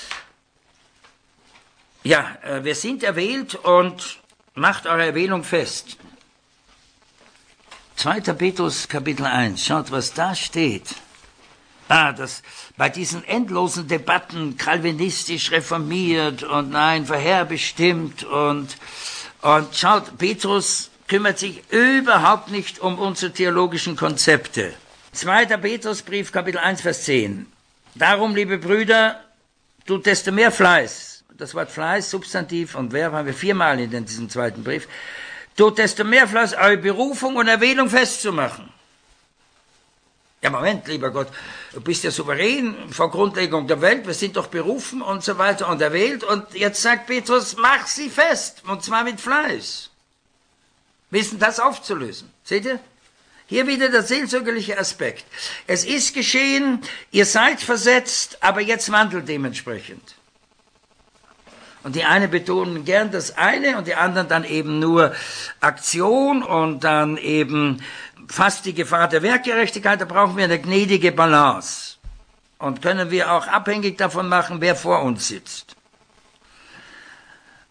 ja, wir sind erwählt und macht eure Erwählung fest. zweiter Petrus Kapitel eins, schaut, was da steht. Ah, das, bei diesen endlosen Debatten, kalvinistisch reformiert und nein, vorherbestimmt und, und schaut, Petrus kümmert sich überhaupt nicht um unsere theologischen Konzepte. zweiter Petrusbrief, Kapitel eins, Vers zehn. Darum, liebe Brüder, tut desto mehr Fleiß. Das Wort Fleiß, Substantiv und Verb haben wir viermal in diesem zweiten Brief. Tut desto mehr Fleiß, eure Berufung und Erwählung festzumachen. Ja, Moment, lieber Gott, du bist ja souverän vor Grundlegung der Welt, wir sind doch berufen und so weiter und erwählt. Und jetzt sagt Petrus, mach sie fest, und zwar mit Fleiß. Wissen, das aufzulösen. Seht ihr? Hier wieder der seelsorgerliche Aspekt. Es ist geschehen, ihr seid versetzt, aber jetzt wandelt dementsprechend. Und die einen betonen gern das eine und die anderen dann eben nur Aktion und dann eben fast die Gefahr der Werkgerechtigkeit. Da brauchen wir eine gnädige Balance. Und können wir auch abhängig davon machen, wer vor uns sitzt.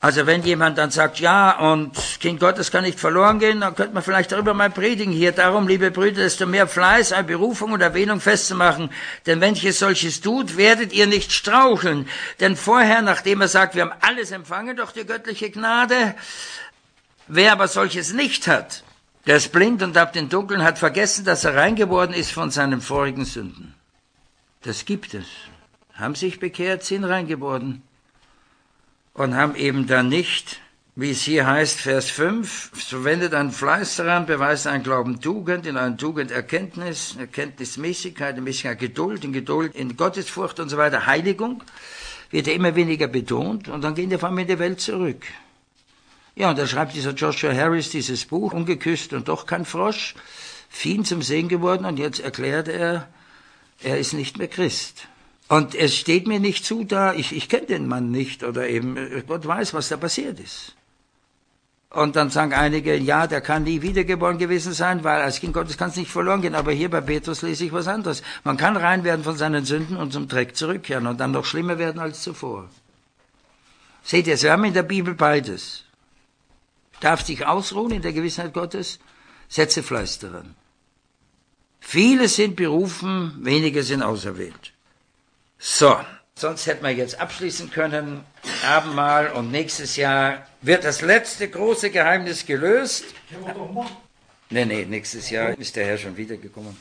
Also wenn jemand dann sagt, ja, und Kind Gottes kann nicht verloren gehen, dann könnte man vielleicht darüber mal predigen hier. Darum, liebe Brüder, desto mehr Fleiß an Berufung und Erwählung festzumachen. Denn wenn ihr solches tut, werdet ihr nicht straucheln. Denn vorher, nachdem er sagt, wir haben alles empfangen durch die göttliche Gnade, wer aber solches nicht hat, der ist blind und ab den Dunkeln, hat vergessen, dass er rein geworden ist von seinen vorigen Sünden. Das gibt es. Haben sich bekehrt, sind rein geworden. Und haben eben dann nicht, wie es hier heißt, Vers fünf, so wendet ein Fleiß daran, beweist ein Glauben Tugend, in einer Tugend Erkenntnis, Erkenntnismäßigkeit, in Mäßigkeit Geduld, in Geduld, in Gottesfurcht und so weiter, Heiligung, wird ja immer weniger betont und dann gehen die vor allem in die Welt zurück. Ja, und da schreibt dieser Joshua Harris dieses Buch, Ungeküsst und doch kein Frosch, Vieh zum Segen geworden und jetzt erklärt er, er ist nicht mehr Christ. Und es steht mir nicht zu da, ich, ich kenne den Mann nicht oder eben, Gott weiß, was da passiert ist. Und dann sagen einige, ja, der kann nie wiedergeboren gewesen sein, weil als Kind Gottes kann es nicht verloren gehen. Aber hier bei Petrus lese ich was anderes. Man kann rein werden von seinen Sünden und zum Dreck zurückkehren und dann noch schlimmer werden als zuvor. Seht ihr, wir haben in der Bibel beides. Darf sich ausruhen in der Gewissheit Gottes, setze Fleiß daran. Viele sind berufen, wenige sind auserwählt. So, sonst hätten wir jetzt abschließen können, Abendmahl und nächstes Jahr wird das letzte große Geheimnis gelöst. Nee, nee, nächstes Jahr ist der Herr schon wiedergekommen.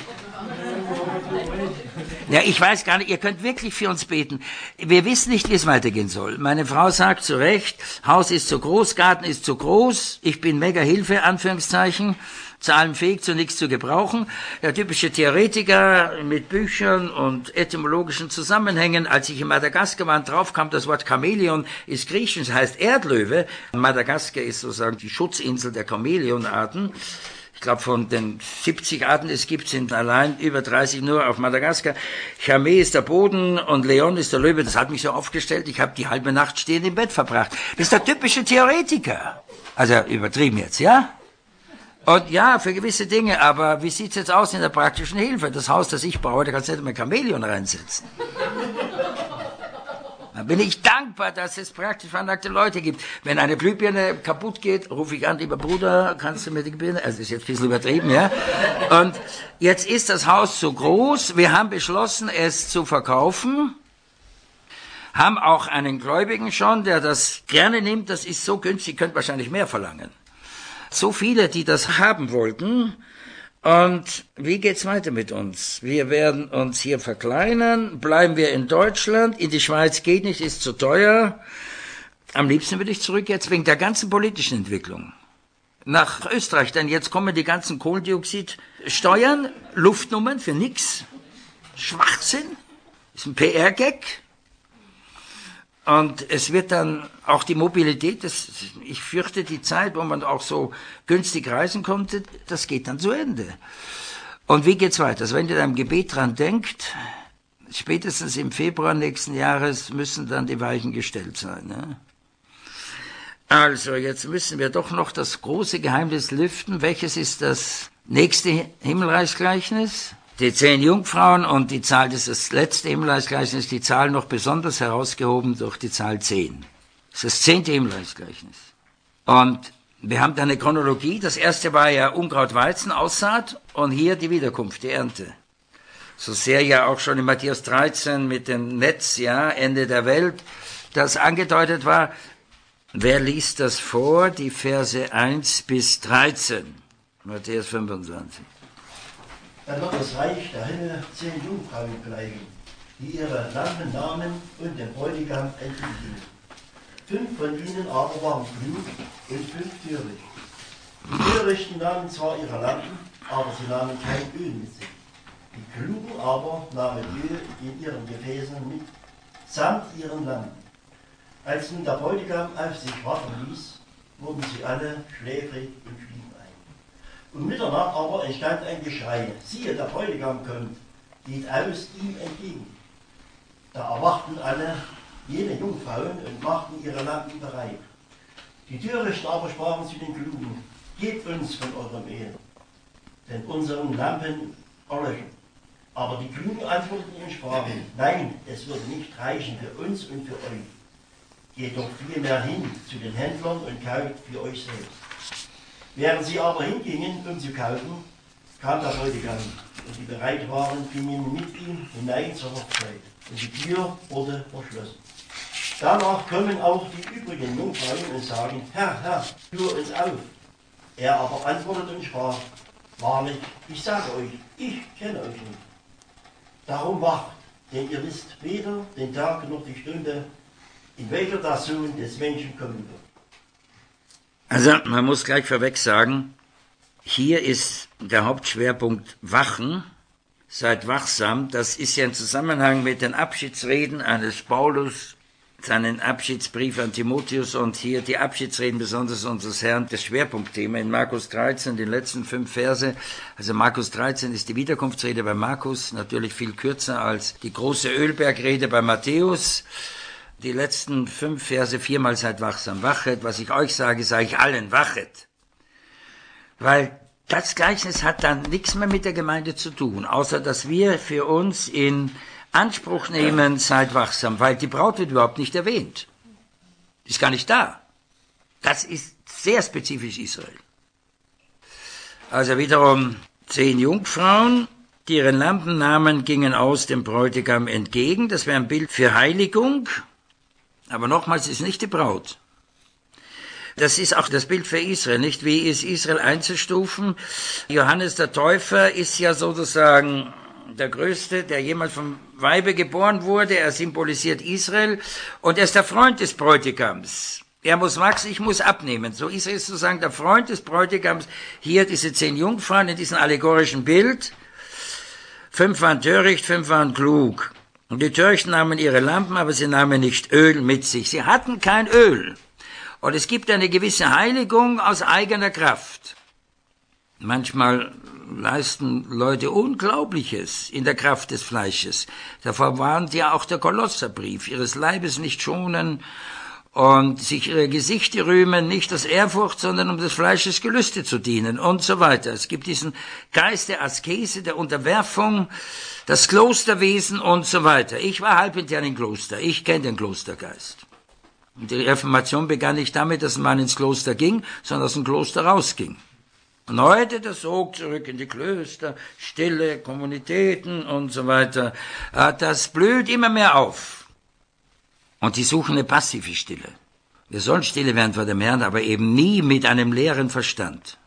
Ja, ich weiß gar nicht, ihr könnt wirklich für uns beten. Wir wissen nicht, wie es weitergehen soll. Meine Frau sagt zu Recht, Haus ist zu groß, Garten ist zu groß, ich bin mega Hilfe, Anführungszeichen, zu allem fähig, zu nichts zu gebrauchen. Der typische Theoretiker mit Büchern und etymologischen Zusammenhängen. Als ich in Madagaskar war, drauf kam, das Wort Chamäleon ist griechisch, heißt Erdlöwe. Madagaskar ist sozusagen die Schutzinsel der Chamäleonarten. Ich glaube, von den siebzig Arten, es gibt, sind allein über dreißig nur auf Madagaskar. Chamé ist der Boden und Leon ist der Löwe. Das hat mich so aufgestellt, ich habe die halbe Nacht stehend im Bett verbracht. Das ist der typische Theoretiker. Also übertrieben jetzt, ja? Und ja, für gewisse Dinge, aber wie sieht's jetzt aus in der praktischen Hilfe? Das Haus, das ich baue, da kannst du nicht mehr Chamäleon reinsetzen. Da bin ich dankbar, dass es praktisch veranlagte Leute gibt. Wenn eine Glühbirne kaputt geht, rufe ich an, lieber Bruder, kannst du mir die Birne, also das ist jetzt ein bisschen übertrieben, ja. Und jetzt ist das Haus so groß, wir haben beschlossen, es zu verkaufen, haben auch einen Gläubigen schon, der das gerne nimmt, das ist so günstig, könnt wahrscheinlich mehr verlangen. So viele, die das haben wollten. Und wie geht's weiter mit uns? Wir werden uns hier verkleinern, bleiben wir in Deutschland, in die Schweiz geht nicht, ist zu teuer. Am liebsten würde ich zurück jetzt wegen der ganzen politischen Entwicklung nach Österreich, denn jetzt kommen die ganzen Kohlendioxidsteuern, Luftnummern für nix, Schwachsinn, ist ein P R-Gag. Und es wird dann auch die Mobilität, das, ich fürchte die Zeit, wo man auch so günstig reisen konnte, das geht dann zu Ende. Und wie geht's weiter? Also wenn ihr da im Gebet dran denkt, spätestens im Februar nächsten Jahres müssen dann die Weichen gestellt sein. Ne? Also jetzt müssen wir doch noch das große Geheimnis lüften. Welches ist das nächste Himmelreichsgleichnis? Die zehn Jungfrauen und die Zahl, das ist das letzte Himmelreichsgleichnis, die Zahl noch besonders herausgehoben durch die Zahl zehn. Das ist das zehnte Himmelreichsgleichnis. Und wir haben da eine Chronologie. Das erste war ja Unkraut, Weizen, Aussaat und hier die Wiederkunft, die Ernte. So sehr ja auch schon in Matthäus dreizehn mit dem Netz, ja, Ende der Welt, das angedeutet war. Wer liest das vor? Die Verse eins bis dreizehn. Matthäus fünfundzwanzig. Dann wird das Reich der Himmel zehn Jungfrauen gleichen, die ihre Lampen nahmen und dem Bräutigam entgingen. Fünf von ihnen aber waren klug und fünf töricht. Die Törichten nahmen zwar ihre Lampen, aber sie nahmen kein Öl mit sich. Die Klugen aber nahmen Öl in ihren Gefäßen mit, samt ihren Lampen. Als nun der Bräutigam auf sich warten ließ, wurden sie alle schläfrig und schliefen ein. Um Mitternacht aber entstand ein Geschrei. Siehe, der Bräutigam kommt, geht aus ihm entgegen. Da erwachten alle jene Jungfrauen und machten ihre Lampen bereit. Die Törichten aber sprachen zu den Klugen, gebt uns von eurem Öl, denn unseren Lampen erlöschen. Aber die Klugen antworteten und sprachen, nein, es wird nicht reichen für uns und für euch. geht doch vielmehr hin zu den Händlern und kauft für euch selbst. Während sie aber hingingen, um zu kaufen, kam der Bräutigam, und die bereit waren, gingen mit ihm hinein zur Hochzeit, und die Tür wurde verschlossen. Danach kommen auch die übrigen Jungfrauen und sagen, Herr, Herr, führ uns auf. Er aber antwortete und sprach, wahrlich, ich sage euch, ich kenne euch nicht. Darum wacht, denn ihr wisst weder den Tag noch die Stunde, in welcher der Sohn des Menschen kommen wird. Also man muss gleich vorweg sagen, hier ist der Hauptschwerpunkt Wachen, seid wachsam. Das ist ja im Zusammenhang mit den Abschiedsreden eines Paulus, seinen Abschiedsbrief an Timotheus und hier die Abschiedsreden besonders unseres Herrn, das Schwerpunktthema in Markus dreizehn, den letzten fünf Verse. Also Markus dreizehn ist die Wiederkunftsrede bei Markus, natürlich viel kürzer als die große Ölbergrede bei Matthäus. Die letzten fünf Verse, viermal seid wachsam, wachet, was ich euch sage, sage ich allen, wachet. Weil das Gleichnis hat dann nichts mehr mit der Gemeinde zu tun, außer dass wir für uns in Anspruch nehmen, seid wachsam, weil die Braut wird überhaupt nicht erwähnt. Die ist gar nicht da. Das ist sehr spezifisch Israel. Also wiederum zehn Jungfrauen, die ihren Lampen nahmen, gingen aus dem Bräutigam entgegen. Das wäre ein Bild für Heiligung. Aber nochmals, es ist nicht die Braut. Das ist auch das Bild für Israel, nicht? Wie ist Israel einzustufen? Johannes der Täufer ist ja sozusagen der Größte, der jemals vom Weibe geboren wurde. Er symbolisiert Israel und er ist der Freund des Bräutigams. Er muss wachsen, ich muss abnehmen. So Israel ist sozusagen der Freund des Bräutigams. Hier diese zehn Jungfrauen in diesem allegorischen Bild. Fünf waren töricht, fünf waren klug. Und die Törichten nahmen ihre Lampen, aber sie nahmen nicht Öl mit sich. Sie hatten kein Öl. Und es gibt eine gewisse Heiligung aus eigener Kraft. Manchmal leisten Leute Unglaubliches in der Kraft des Fleisches. Davor warnt ja auch der Kolosserbrief, ihres Leibes nicht schonen und sich ihre Gesichter rühmen, nicht aus Ehrfurcht, sondern um des Fleisches Gelüste zu dienen und so weiter. Es gibt diesen Geist der Askese, der Unterwerfung, das Klosterwesen und so weiter. Ich war halbintern im Kloster, ich kenne den Klostergeist. Und die Reformation begann nicht damit, dass man ins Kloster ging, sondern aus dem Kloster rausging. Und heute der Sog zurück in die Klöster, stille Kommunitäten und so weiter. Das blüht immer mehr auf. Und die suchen eine passive Stille. Wir sollen stille werden vor dem Herrn, aber eben nie mit einem leeren Verstand.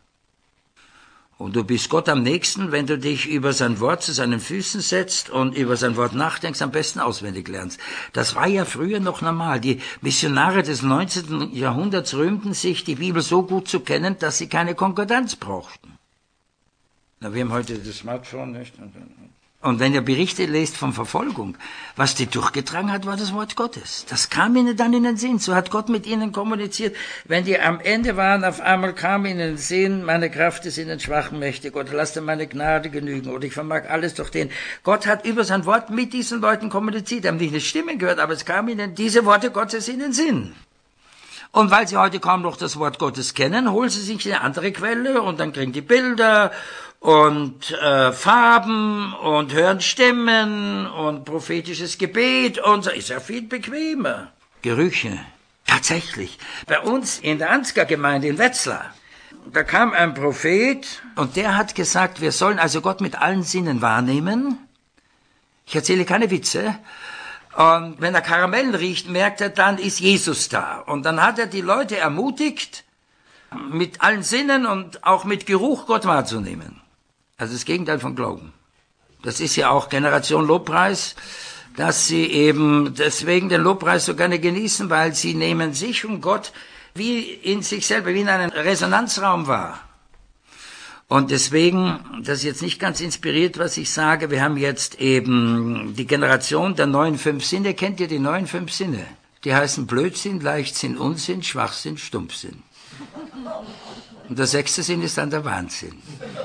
Und du bist Gott am nächsten, wenn du dich über sein Wort zu seinen Füßen setzt und über sein Wort nachdenkst, am besten auswendig lernst. Das war ja früher noch normal. Die Missionare des neunzehnten Jahrhunderts rühmten sich, die Bibel so gut zu kennen, dass sie keine Konkordanz brauchten. Na, wir haben heute das Smartphone, nicht? Und wenn ihr Berichte lest von Verfolgung, was die durchgetragen hat, war das Wort Gottes. Das kam ihnen dann in den Sinn. So hat Gott mit ihnen kommuniziert. Wenn die am Ende waren, auf einmal kam ihnen in den Sinn, meine Kraft ist in den Schwachen mächtig, oder lasst dir meine Gnade genügen, oder ich vermag alles durch den. Gott hat über sein Wort mit diesen Leuten kommuniziert. Die haben nicht eine Stimme gehört, aber es kam ihnen diese Worte Gottes in den Sinn. Und weil sie heute kaum noch das Wort Gottes kennen, holen sie sich eine andere Quelle und dann kriegen die Bilder und äh, Farben und hören Stimmen und prophetisches Gebet und so. Ist ja viel bequemer. Gerüche. Tatsächlich. Bei uns in der Ansgar-Gemeinde in Wetzlar, da kam ein Prophet und der hat gesagt, wir sollen also Gott mit allen Sinnen wahrnehmen. Ich erzähle keine Witze. Und wenn er Karamellen riecht, merkt er, dann ist Jesus da. Und dann hat er die Leute ermutigt, mit allen Sinnen und auch mit Geruch Gott wahrzunehmen. Also das Gegenteil von Glauben. Das ist ja auch Generation Lobpreis, dass sie eben deswegen den Lobpreis so gerne genießen, weil sie nehmen sich und Gott wie in sich selber, wie in einem Resonanzraum wahr. Und deswegen, das ist jetzt nicht ganz inspiriert, was ich sage, wir haben jetzt eben die Generation der neuen fünf Sinne. Kennt ihr die neuen fünf Sinne? Die heißen Blödsinn, Leichtsinn, Unsinn, Schwachsinn, Stumpfsinn. Und der sechste Sinn ist dann der Wahnsinn.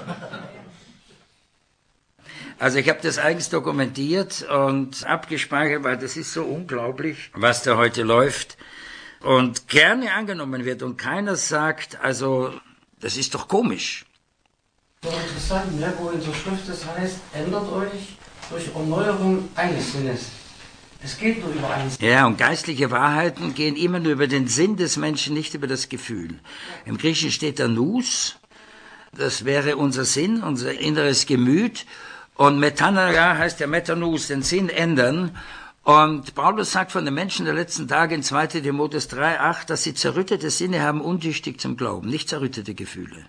Also ich habe das eigens dokumentiert und abgespeichert, weil das ist so unglaublich, was da heute läuft und gerne angenommen wird und keiner sagt, also das ist doch komisch. So interessant, ne, wo in der Schrift es heißt, ändert euch durch Erneuerung eines Sinnes. Es geht nur über eins. Ja, und geistliche Wahrheiten gehen immer nur über den Sinn des Menschen, nicht über das Gefühl. Im Griechischen steht da Nous, das wäre unser Sinn, unser inneres Gemüt. Und Metanoia heißt ja Metanous, den Sinn ändern. Und Paulus sagt von den Menschen der letzten Tage in zweiter Timotheus drei acht, dass sie zerrüttete Sinne haben, untüchtig zum Glauben, nicht zerrüttete Gefühle.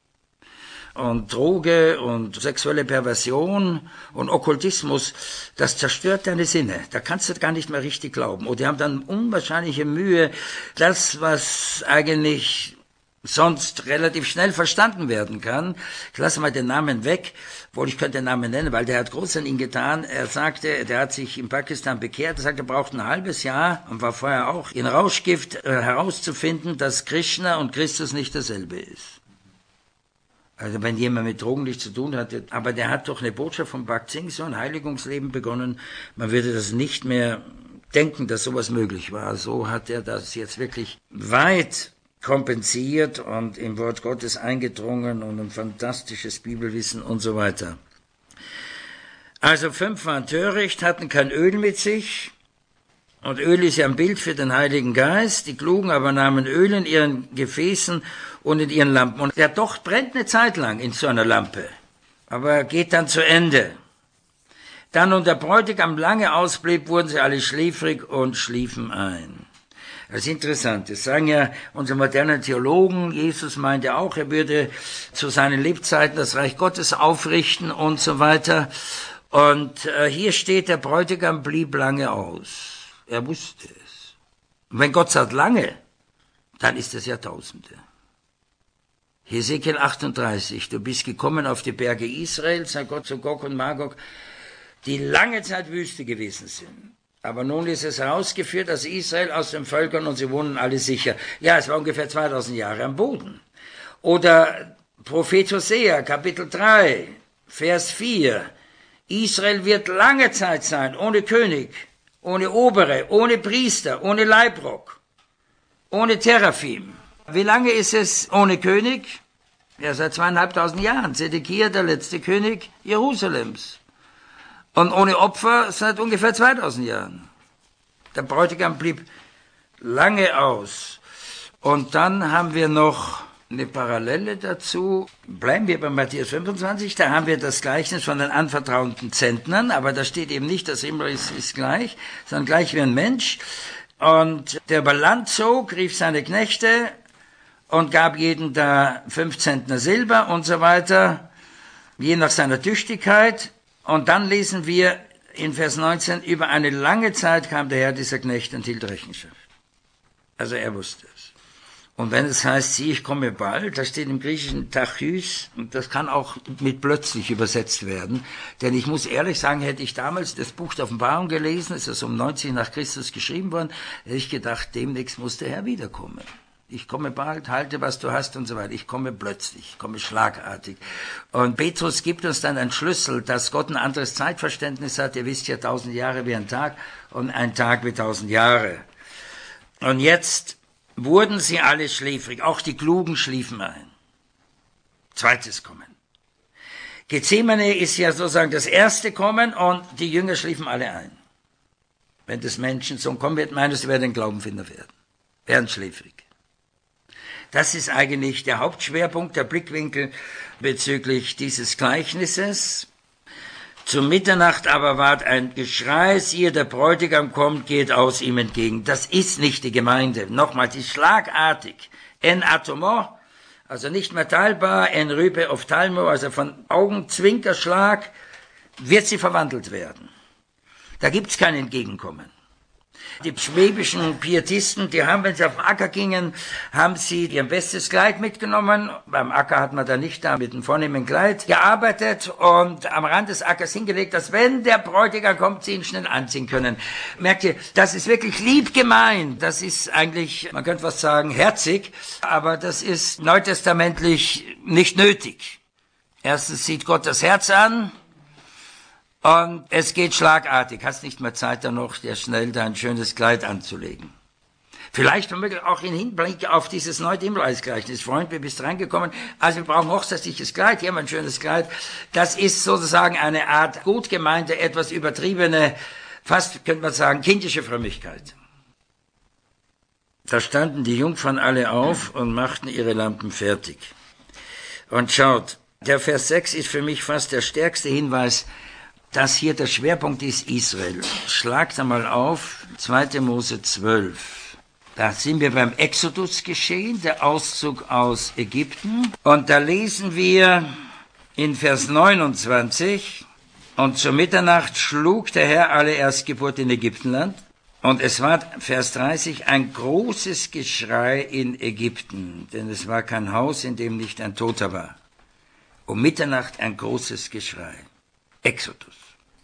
Und Droge und sexuelle Perversion und Okkultismus, das zerstört deine Sinne. Da kannst du gar nicht mehr richtig glauben. Und die haben dann unwahrscheinliche Mühe, das, was eigentlich sonst relativ schnell verstanden werden kann. Ich lasse mal den Namen weg, obwohl ich könnte den Namen nennen, weil der hat groß an ihn getan. Er sagte, der hat sich in Pakistan bekehrt, er sagte, er braucht ein halbes Jahr und war vorher auch in Rauschgift äh, herauszufinden, dass Krishna und Christus nicht dasselbe ist. Also wenn jemand mit Drogen nichts zu tun hatte, aber der hat doch eine Botschaft von Bhakt Singh, so ein Heiligungsleben begonnen, man würde das nicht mehr denken, dass sowas möglich war. So hat er das jetzt wirklich weit kompensiert und im Wort Gottes eingedrungen und ein fantastisches Bibelwissen und so weiter. Also fünf waren töricht, hatten kein Öl mit sich. Und Öl ist ja ein Bild für den Heiligen Geist. Die Klugen aber nahmen Öl in ihren Gefäßen und in ihren Lampen. Und der Docht brennt eine Zeit lang in so einer Lampe, aber geht dann zu Ende. Dann, und der Bräutigam lange ausblieb, wurden sie alle schläfrig und schliefen ein. Das ist interessant. Das sagen ja unsere modernen Theologen. Jesus meinte auch, er würde zu seinen Lebzeiten das Reich Gottes aufrichten und so weiter. Und äh, hier steht, der Bräutigam blieb lange aus. Er wusste es. Und wenn Gott sagt lange, dann ist es Jahrtausende. Hesekiel achtunddreißig, du bist gekommen auf die Berge Israel, sagt Gott zu Gog und Magog, die lange Zeit Wüste gewesen sind. Aber nun ist es herausgeführt, dass Israel aus den Völkern und sie wohnen alle sicher. Ja, es war ungefähr zweitausend Jahre am Boden. Oder Prophet Hosea, Kapitel drei, Vers vier. Israel wird lange Zeit sein, ohne König, ohne Obere, ohne Priester, ohne Leibrock, ohne Teraphim. Wie lange ist es ohne König? Ja, seit zweieinhalbtausend Jahren. Zedekia, der letzte König Jerusalems. Und ohne Opfer seit ungefähr zweitausend Jahren. Der Bräutigam blieb lange aus. Und dann haben wir noch eine Parallele dazu. Bleiben wir bei Matthäus fünfundzwanzig, da haben wir das Gleichnis von den anvertrauten Zentnern, aber da steht eben nicht, das immer ist, ist gleich, sondern gleich wie ein Mensch. Und der über Land zog, rief seine Knechte und gab jedem da fünf Zentner Silber und so weiter, je nach seiner Tüchtigkeit. Und dann lesen wir in Vers neunzehn, über eine lange Zeit kam der Herr dieser Knechte und hielt Rechenschaft. Also er wusste es. Und wenn es heißt, sieh, ich komme bald, das steht im Griechischen Tachys, und das kann auch mit plötzlich übersetzt werden. Denn ich muss ehrlich sagen, hätte ich damals das Buch der Offenbarung gelesen, es ist um neunzig nach Christus geschrieben worden, hätte ich gedacht, demnächst muss der Herr wiederkommen. Ich komme bald, halte, was du hast und so weiter. Ich komme plötzlich, ich komme schlagartig. Und Petrus gibt uns dann einen Schlüssel, dass Gott ein anderes Zeitverständnis hat. Ihr wisst ja, tausend Jahre wie ein Tag und ein Tag wie tausend Jahre. Und jetzt wurden sie alle schläfrig, auch die Klugen schliefen ein. Zweites Kommen. Gethsemane ist ja sozusagen das erste Kommen und die Jünger schliefen alle ein. Wenn des Menschen Sohn kommen wird, meinst du, werden den Glaubenfinder werden. Werden schläfrig. Das ist eigentlich der Hauptschwerpunkt, der Blickwinkel bezüglich dieses Gleichnisses. Zum Mitternacht aber ward ein Geschrei, siehe, der Bräutigam kommt, geht aus ihm entgegen. Das ist nicht die Gemeinde. Nochmal, die ist schlagartig. En atomo, also nicht mehr teilbar, en rübe ophthalmo, also von Augenzwinkerschlag wird sie verwandelt werden. Da gibt's kein Entgegenkommen. Die schwäbischen Pietisten, die haben, wenn sie auf den Acker gingen, haben sie ihr bestes Kleid mitgenommen. Beim Acker hat man da nicht da mit einem vornehmen Kleid gearbeitet und am Rand des Ackers hingelegt, dass wenn der Bräutigam kommt, sie ihn schnell anziehen können. Merkt ihr, das ist wirklich lieb gemeint. Das ist eigentlich, man könnte was sagen, herzig, aber das ist neutestamentlich nicht nötig. Erstens sieht Gott das Herz an. Und es geht schlagartig. Hast nicht mehr Zeit, dann noch dir schnell dein schönes Kleid anzulegen. Vielleicht auch in Hinblick auf dieses Neudimreisgleichnis. Freund, wir bist reingekommen. Also wir brauchen hochzeitliches Kleid. Hier haben wir ein schönes Kleid. Das ist sozusagen eine Art gut gemeinte, etwas übertriebene fast, könnte man sagen, kindische Frömmigkeit. Da standen die Jungfern alle auf und machten ihre Lampen fertig. Und schaut, der Vers sechs ist für mich fast der stärkste Hinweis, dass hier der Schwerpunkt ist Israel. Schlagt einmal auf, zweiter Mose zwölf. Da sind wir beim Exodus geschehen, der Auszug aus Ägypten. Und da lesen wir in Vers neunundzwanzig, und zur Mitternacht schlug der Herr alle Erstgeburt in Ägyptenland. Und es war, Vers dreißig, ein großes Geschrei in Ägypten, denn es war kein Haus, in dem nicht ein Toter war. Um Mitternacht ein großes Geschrei. Exodus.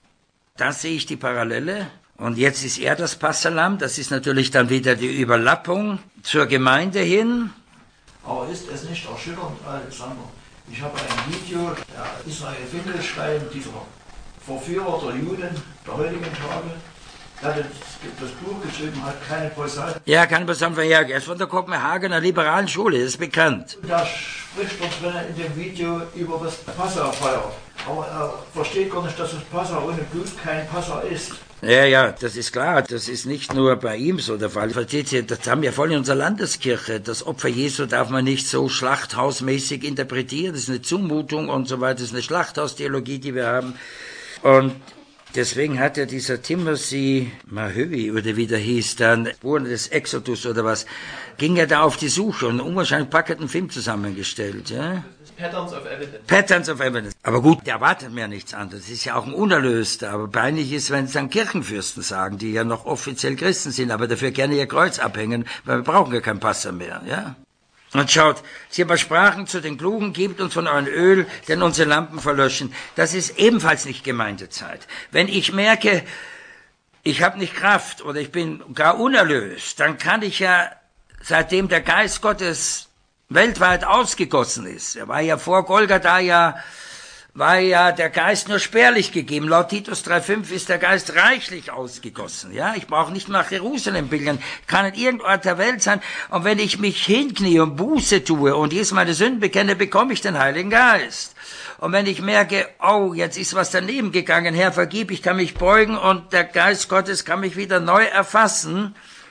Da sehe ich die Parallele. Und jetzt ist er das Passahlamm. Das ist natürlich dann wieder die Überlappung zur Gemeinde hin. Aber ist es nicht erschütternd, Alexander? Ich habe ein Video, der Israel Finkelstein, dieser Verführer der Juden der heutigen Tage, der hat das Buch geschrieben, hat keine Posaune. Ja, keine Posaune, ja, er ist von der Kopenhagener liberalen Schule, das ist bekannt. Da spricht dort drin in dem Video über das Passafeuer. Aber er versteht gar nicht, dass das Passa ohne Blut kein Passa ist. Ja, ja, das ist klar. Das ist nicht nur bei ihm so der Fall. Versteht ihr, das haben wir voll in unserer Landeskirche. Das Opfer Jesu darf man nicht so schlachthausmäßig interpretieren. Das ist eine Zumutung und so weiter. Das ist eine Schlachthaustheologie, die wir haben. Und deswegen hat ja dieser Timothy Mahöi, oder wie der hieß, dann Spuren des Exodus oder was, ging ja da auf die Suche und unwahrscheinlich packenden Film zusammengestellt, ja. Patterns of Evidence. Patterns of Evidence. Aber gut, der erwartet mir nichts anderes. Das ist ja auch ein Unerlöster. Aber peinlich ist, wenn es dann Kirchenfürsten sagen, die ja noch offiziell Christen sind, aber dafür gerne ihr Kreuz abhängen, weil wir brauchen ja keinen Pastor mehr, ja. Und schaut, sie aber sprachen zu den Klugen, gebt uns von eurem Öl, denn unsere Lampen verlöschen. Das ist ebenfalls nicht Gemeindezeit. Wenn ich merke, ich habe nicht Kraft oder ich bin gar unerlöst, dann kann ich ja, seitdem der Geist Gottes weltweit ausgegossen ist, er war ja vor Golgatha ja, war ja der Geist nur spärlich gegeben. Laut Titus drei fünf ist der Geist reichlich ausgegossen. Ja, ich brauche nicht nach Jerusalem pilgern, kann in irgendeinem Ort der Welt sein. Und wenn ich mich hinknie und Buße tue und Jesus meine Sünden bekenne, bekomme ich den Heiligen Geist. Und wenn ich merke, oh, jetzt ist was daneben gegangen, Herr, vergib, ich kann mich beugen und der Geist Gottes kann mich wieder neu erfassen.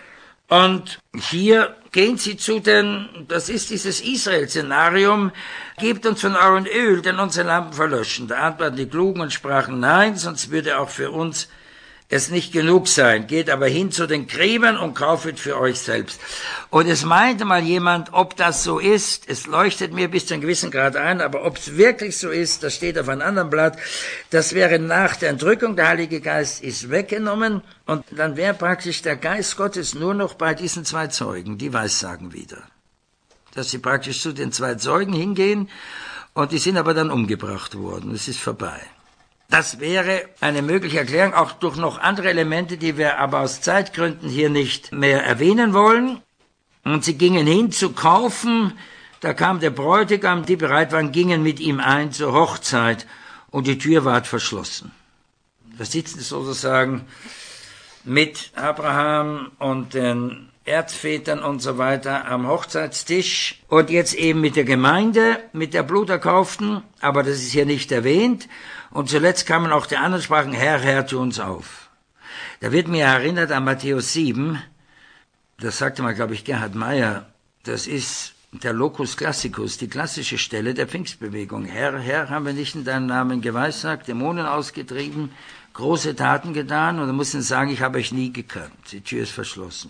Und hier gehen sie zu den, das ist dieses Israel-Szenarium, gebt uns von eurem Öl, denn unsere Lampen verlöschen. Da antworten die Klugen und sprachen, nein, sonst würde auch für uns es nicht genug sein. Geht aber hin zu den Gräbern und kaufet für euch selbst. Und es meinte mal jemand, ob das so ist, es leuchtet mir bis zu einem gewissen Grad ein, aber ob es wirklich so ist, das steht auf einem anderen Blatt, das wäre nach der Entrückung, der Heilige Geist ist weggenommen und dann wäre praktisch der Geist Gottes nur noch bei diesen zwei Zeugen, die Weissagen wieder. Dass sie praktisch zu den zwei Zeugen hingehen und die sind aber dann umgebracht worden, es ist vorbei. Das wäre eine mögliche Erklärung, auch durch noch andere Elemente, die wir aber aus Zeitgründen hier nicht mehr erwähnen wollen. Und sie gingen hin zu kaufen, da kam der Bräutigam, die bereit waren, gingen mit ihm ein zur Hochzeit und die Tür ward verschlossen. Da sitzen sie sozusagen mit Abraham und den Erzvätern und so weiter am Hochzeitstisch und jetzt eben mit der Gemeinde, mit der Bluterkauften, aber das ist hier nicht erwähnt. Und zuletzt kamen auch die anderen, sprachen, Herr, Herr, tu uns auf. Da wird mir erinnert an Matthäus sieben, das sagte mal, glaube ich, Gerhard Meyer, das ist der Locus Classicus, die klassische Stelle der Pfingstbewegung. Herr, Herr, haben wir nicht in deinem Namen geweissagt, Dämonen ausgetrieben, große Taten getan, und dann mussten sie sagen, ich habe euch nie gekannt. Die Tür ist verschlossen.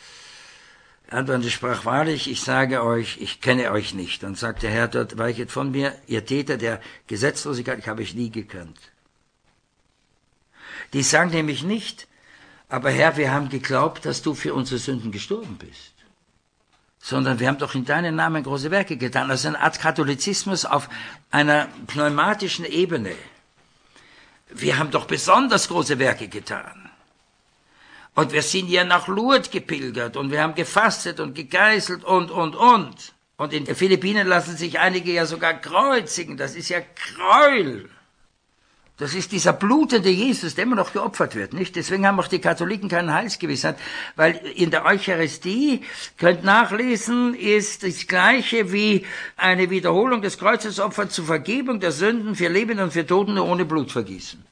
Antwortete sprach, wahrlich, ich sage euch, ich kenne euch nicht. Und sagte, Herr, dort weichet von mir, ihr Täter der Gesetzlosigkeit, ich habe euch nie gekannt. Die sagen nämlich nicht, aber Herr, wir haben geglaubt, dass du für unsere Sünden gestorben bist. Sondern wir haben doch in deinem Namen große Werke getan. Also eine Art Katholizismus auf einer pneumatischen Ebene. Wir haben doch besonders große Werke getan. Und wir sind ja nach Lourdes gepilgert und wir haben gefastet und gegeißelt und, und, und. Und in den Philippinen lassen sich einige ja sogar kreuzigen. Das ist ja Gräuel. Das ist dieser blutende Jesus, der immer noch geopfert wird, nicht? Deswegen haben auch die Katholiken keine Heilsgewissheit, weil in der Eucharistie, könnt nachlesen, ist das Gleiche wie eine Wiederholung des Kreuzesopfers zur Vergebung der Sünden für Lebende und für Toten nur ohne Blutvergießen.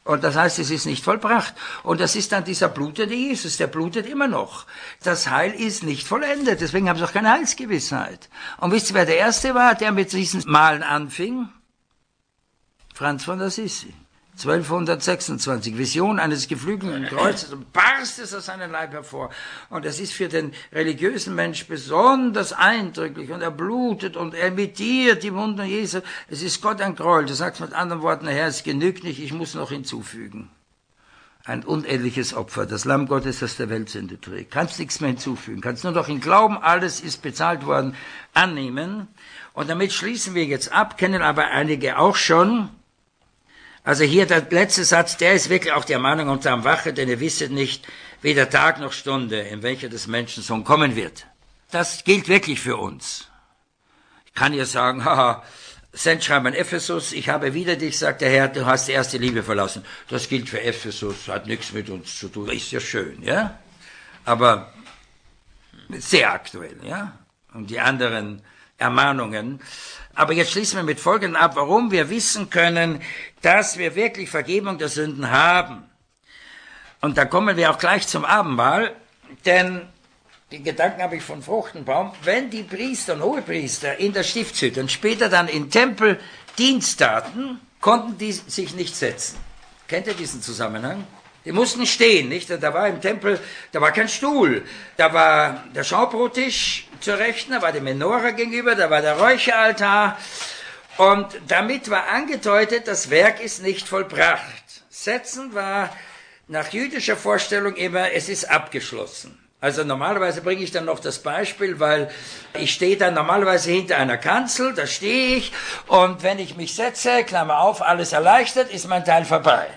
Und das heißt, es ist nicht vollbracht. Und das ist dann dieser blutende Jesus, der blutet immer noch. Das Heil ist nicht vollendet, deswegen haben sie auch keine Heilsgewissheit. Und wisst ihr, wer der Erste war, der mit diesen Malen anfing? Franz von Assisi. zwölfhundertsechsundzwanzig, Vision eines geflügelten Kreuzes, und barst es aus seinem Leib hervor. Und das ist für den religiösen Mensch besonders eindrücklich, und er blutet und er imitiert die Wunder Jesu. Es ist Gott ein Gräuel. Du sagst mit anderen Worten, Herr, es genügt nicht, ich muss noch hinzufügen. Ein unendliches Opfer, das Lamm Gottes, das der Weltsünde trägt. Kannst nichts mehr hinzufügen, kannst nur noch in Glauben, alles ist bezahlt worden, annehmen. Und damit schließen wir jetzt ab, kennen aber einige auch schon. Also hier der letzte Satz, der ist wirklich auch die Ermahnung unter am Wache, denn ihr wisset nicht, weder Tag noch Stunde, in welcher des Menschensohn kommen wird. Das gilt wirklich für uns. Ich kann ja sagen, haha, Sendschreiber in Ephesus, ich habe wieder dich, sagt der Herr, du hast die erste Liebe verlassen. Das gilt für Ephesus, hat nichts mit uns zu tun. Ist ja schön, ja? Aber sehr aktuell, ja? Und die anderen Ermahnungen. Aber jetzt schließen wir mit Folgendem ab, warum wir wissen können, dass wir wirklich Vergebung der Sünden haben. Und da kommen wir auch gleich zum Abendmahl, denn die Gedanken habe ich von Fruchtenbaum. Wenn die Priester und Hohepriester in der Stiftshütte und später dann im Tempel Dienst taten, konnten die sich nicht setzen. Kennt ihr diesen Zusammenhang? Die mussten stehen, nicht? Da war im Tempel, da war kein Stuhl, da war der Schaubrottisch zur Rechten, da war die Menora gegenüber, da war der Räucheraltar. Und damit war angedeutet, das Werk ist nicht vollbracht. Setzen war nach jüdischer Vorstellung immer, es ist abgeschlossen. Also normalerweise bringe ich dann noch das Beispiel, weil ich stehe dann normalerweise hinter einer Kanzel, da stehe ich, und wenn ich mich setze, Klammer auf, alles erleichtert, ist mein Teil vorbei.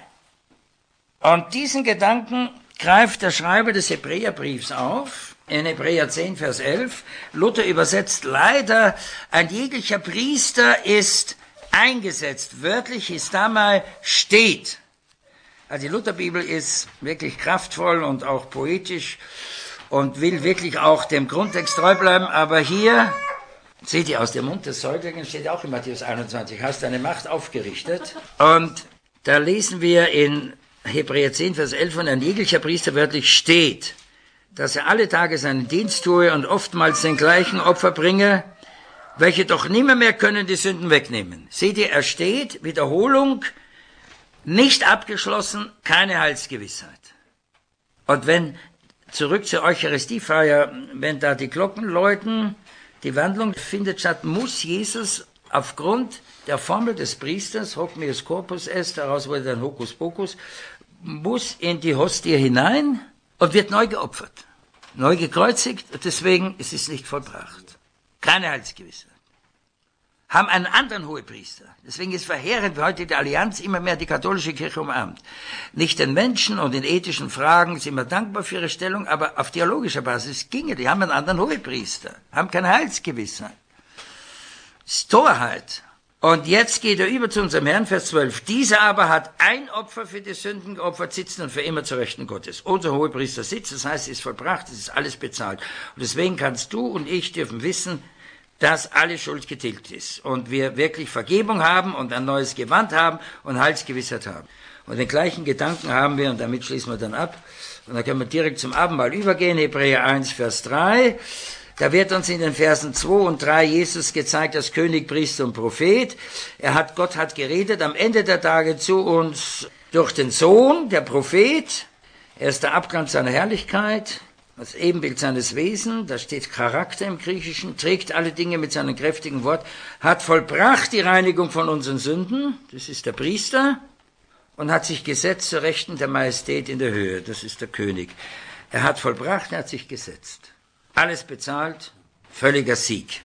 Und diesen Gedanken greift der Schreiber des Hebräerbriefs auf, in Hebräer zehn, Vers elf. Luther übersetzt leider, ein jeglicher Priester ist eingesetzt. Wörtlich ist damals steht. Also die Lutherbibel ist wirklich kraftvoll und auch poetisch und will wirklich auch dem Grundtext treu bleiben. Aber hier, seht ihr, aus dem Mund des Säuglings steht auch in Matthäus einundzwanzig, hast deine Macht aufgerichtet. Und da lesen wir in Hebräer zehn, Vers elf, und ein jeglicher Priester wörtlich steht, dass er alle Tage seinen Dienst tue und oftmals den gleichen Opfer bringe, welche doch nimmer mehr können die Sünden wegnehmen. Seht ihr, er steht, Wiederholung, nicht abgeschlossen, keine Heilsgewissheit. Und wenn, zurück zur Eucharistiefeier, wenn da die Glocken läuten, die Wandlung findet statt, muss Jesus aufgrund der Formel des Priesters, hoc meus corpus est, daraus wurde dann Hokus Pokus, muss in die Hostie hinein und wird neu geopfert, neu gekreuzigt, und deswegen ist es nicht vollbracht. Keine Heilsgewissheit. Haben einen anderen Hohepriester. Deswegen ist verheerend, wie heute die Allianz immer mehr die katholische Kirche umarmt. Nicht den Menschen und in ethischen Fragen sind wir dankbar für ihre Stellung, aber auf theologischer Basis ginge. Die haben einen anderen Hohepriester, haben keine Heilsgewissheit. Das ist Torheit. Und jetzt geht er über zu unserem Herrn, Vers zwölf. Dieser aber hat ein Opfer für die Sünden geopfert, sitzen und für immer zur Rechten Gottes. Unser Hohepriester sitzt, das heißt, es ist vollbracht, es ist alles bezahlt. Und deswegen kannst du und ich dürfen wissen, dass alle Schuld getilgt ist. Und wir wirklich Vergebung haben und ein neues Gewand haben und Heilsgewissheit haben. Und den gleichen Gedanken haben wir, und damit schließen wir dann ab. Und dann können wir direkt zum Abendmahl übergehen, Hebräer eins, Vers drei. Da wird uns in den Versen zwei und drei Jesus gezeigt als König, Priester und Prophet. Er hat, Gott hat geredet am Ende der Tage zu uns durch den Sohn, der Prophet. Er ist der Abglanz seiner Herrlichkeit, das Ebenbild seines Wesens, da steht Charakter im Griechischen, trägt alle Dinge mit seinem kräftigen Wort, hat vollbracht die Reinigung von unseren Sünden, das ist der Priester, und hat sich gesetzt zur Rechten der Majestät in der Höhe, das ist der König. Er hat vollbracht, er hat sich gesetzt. Alles bezahlt, völliger Sieg.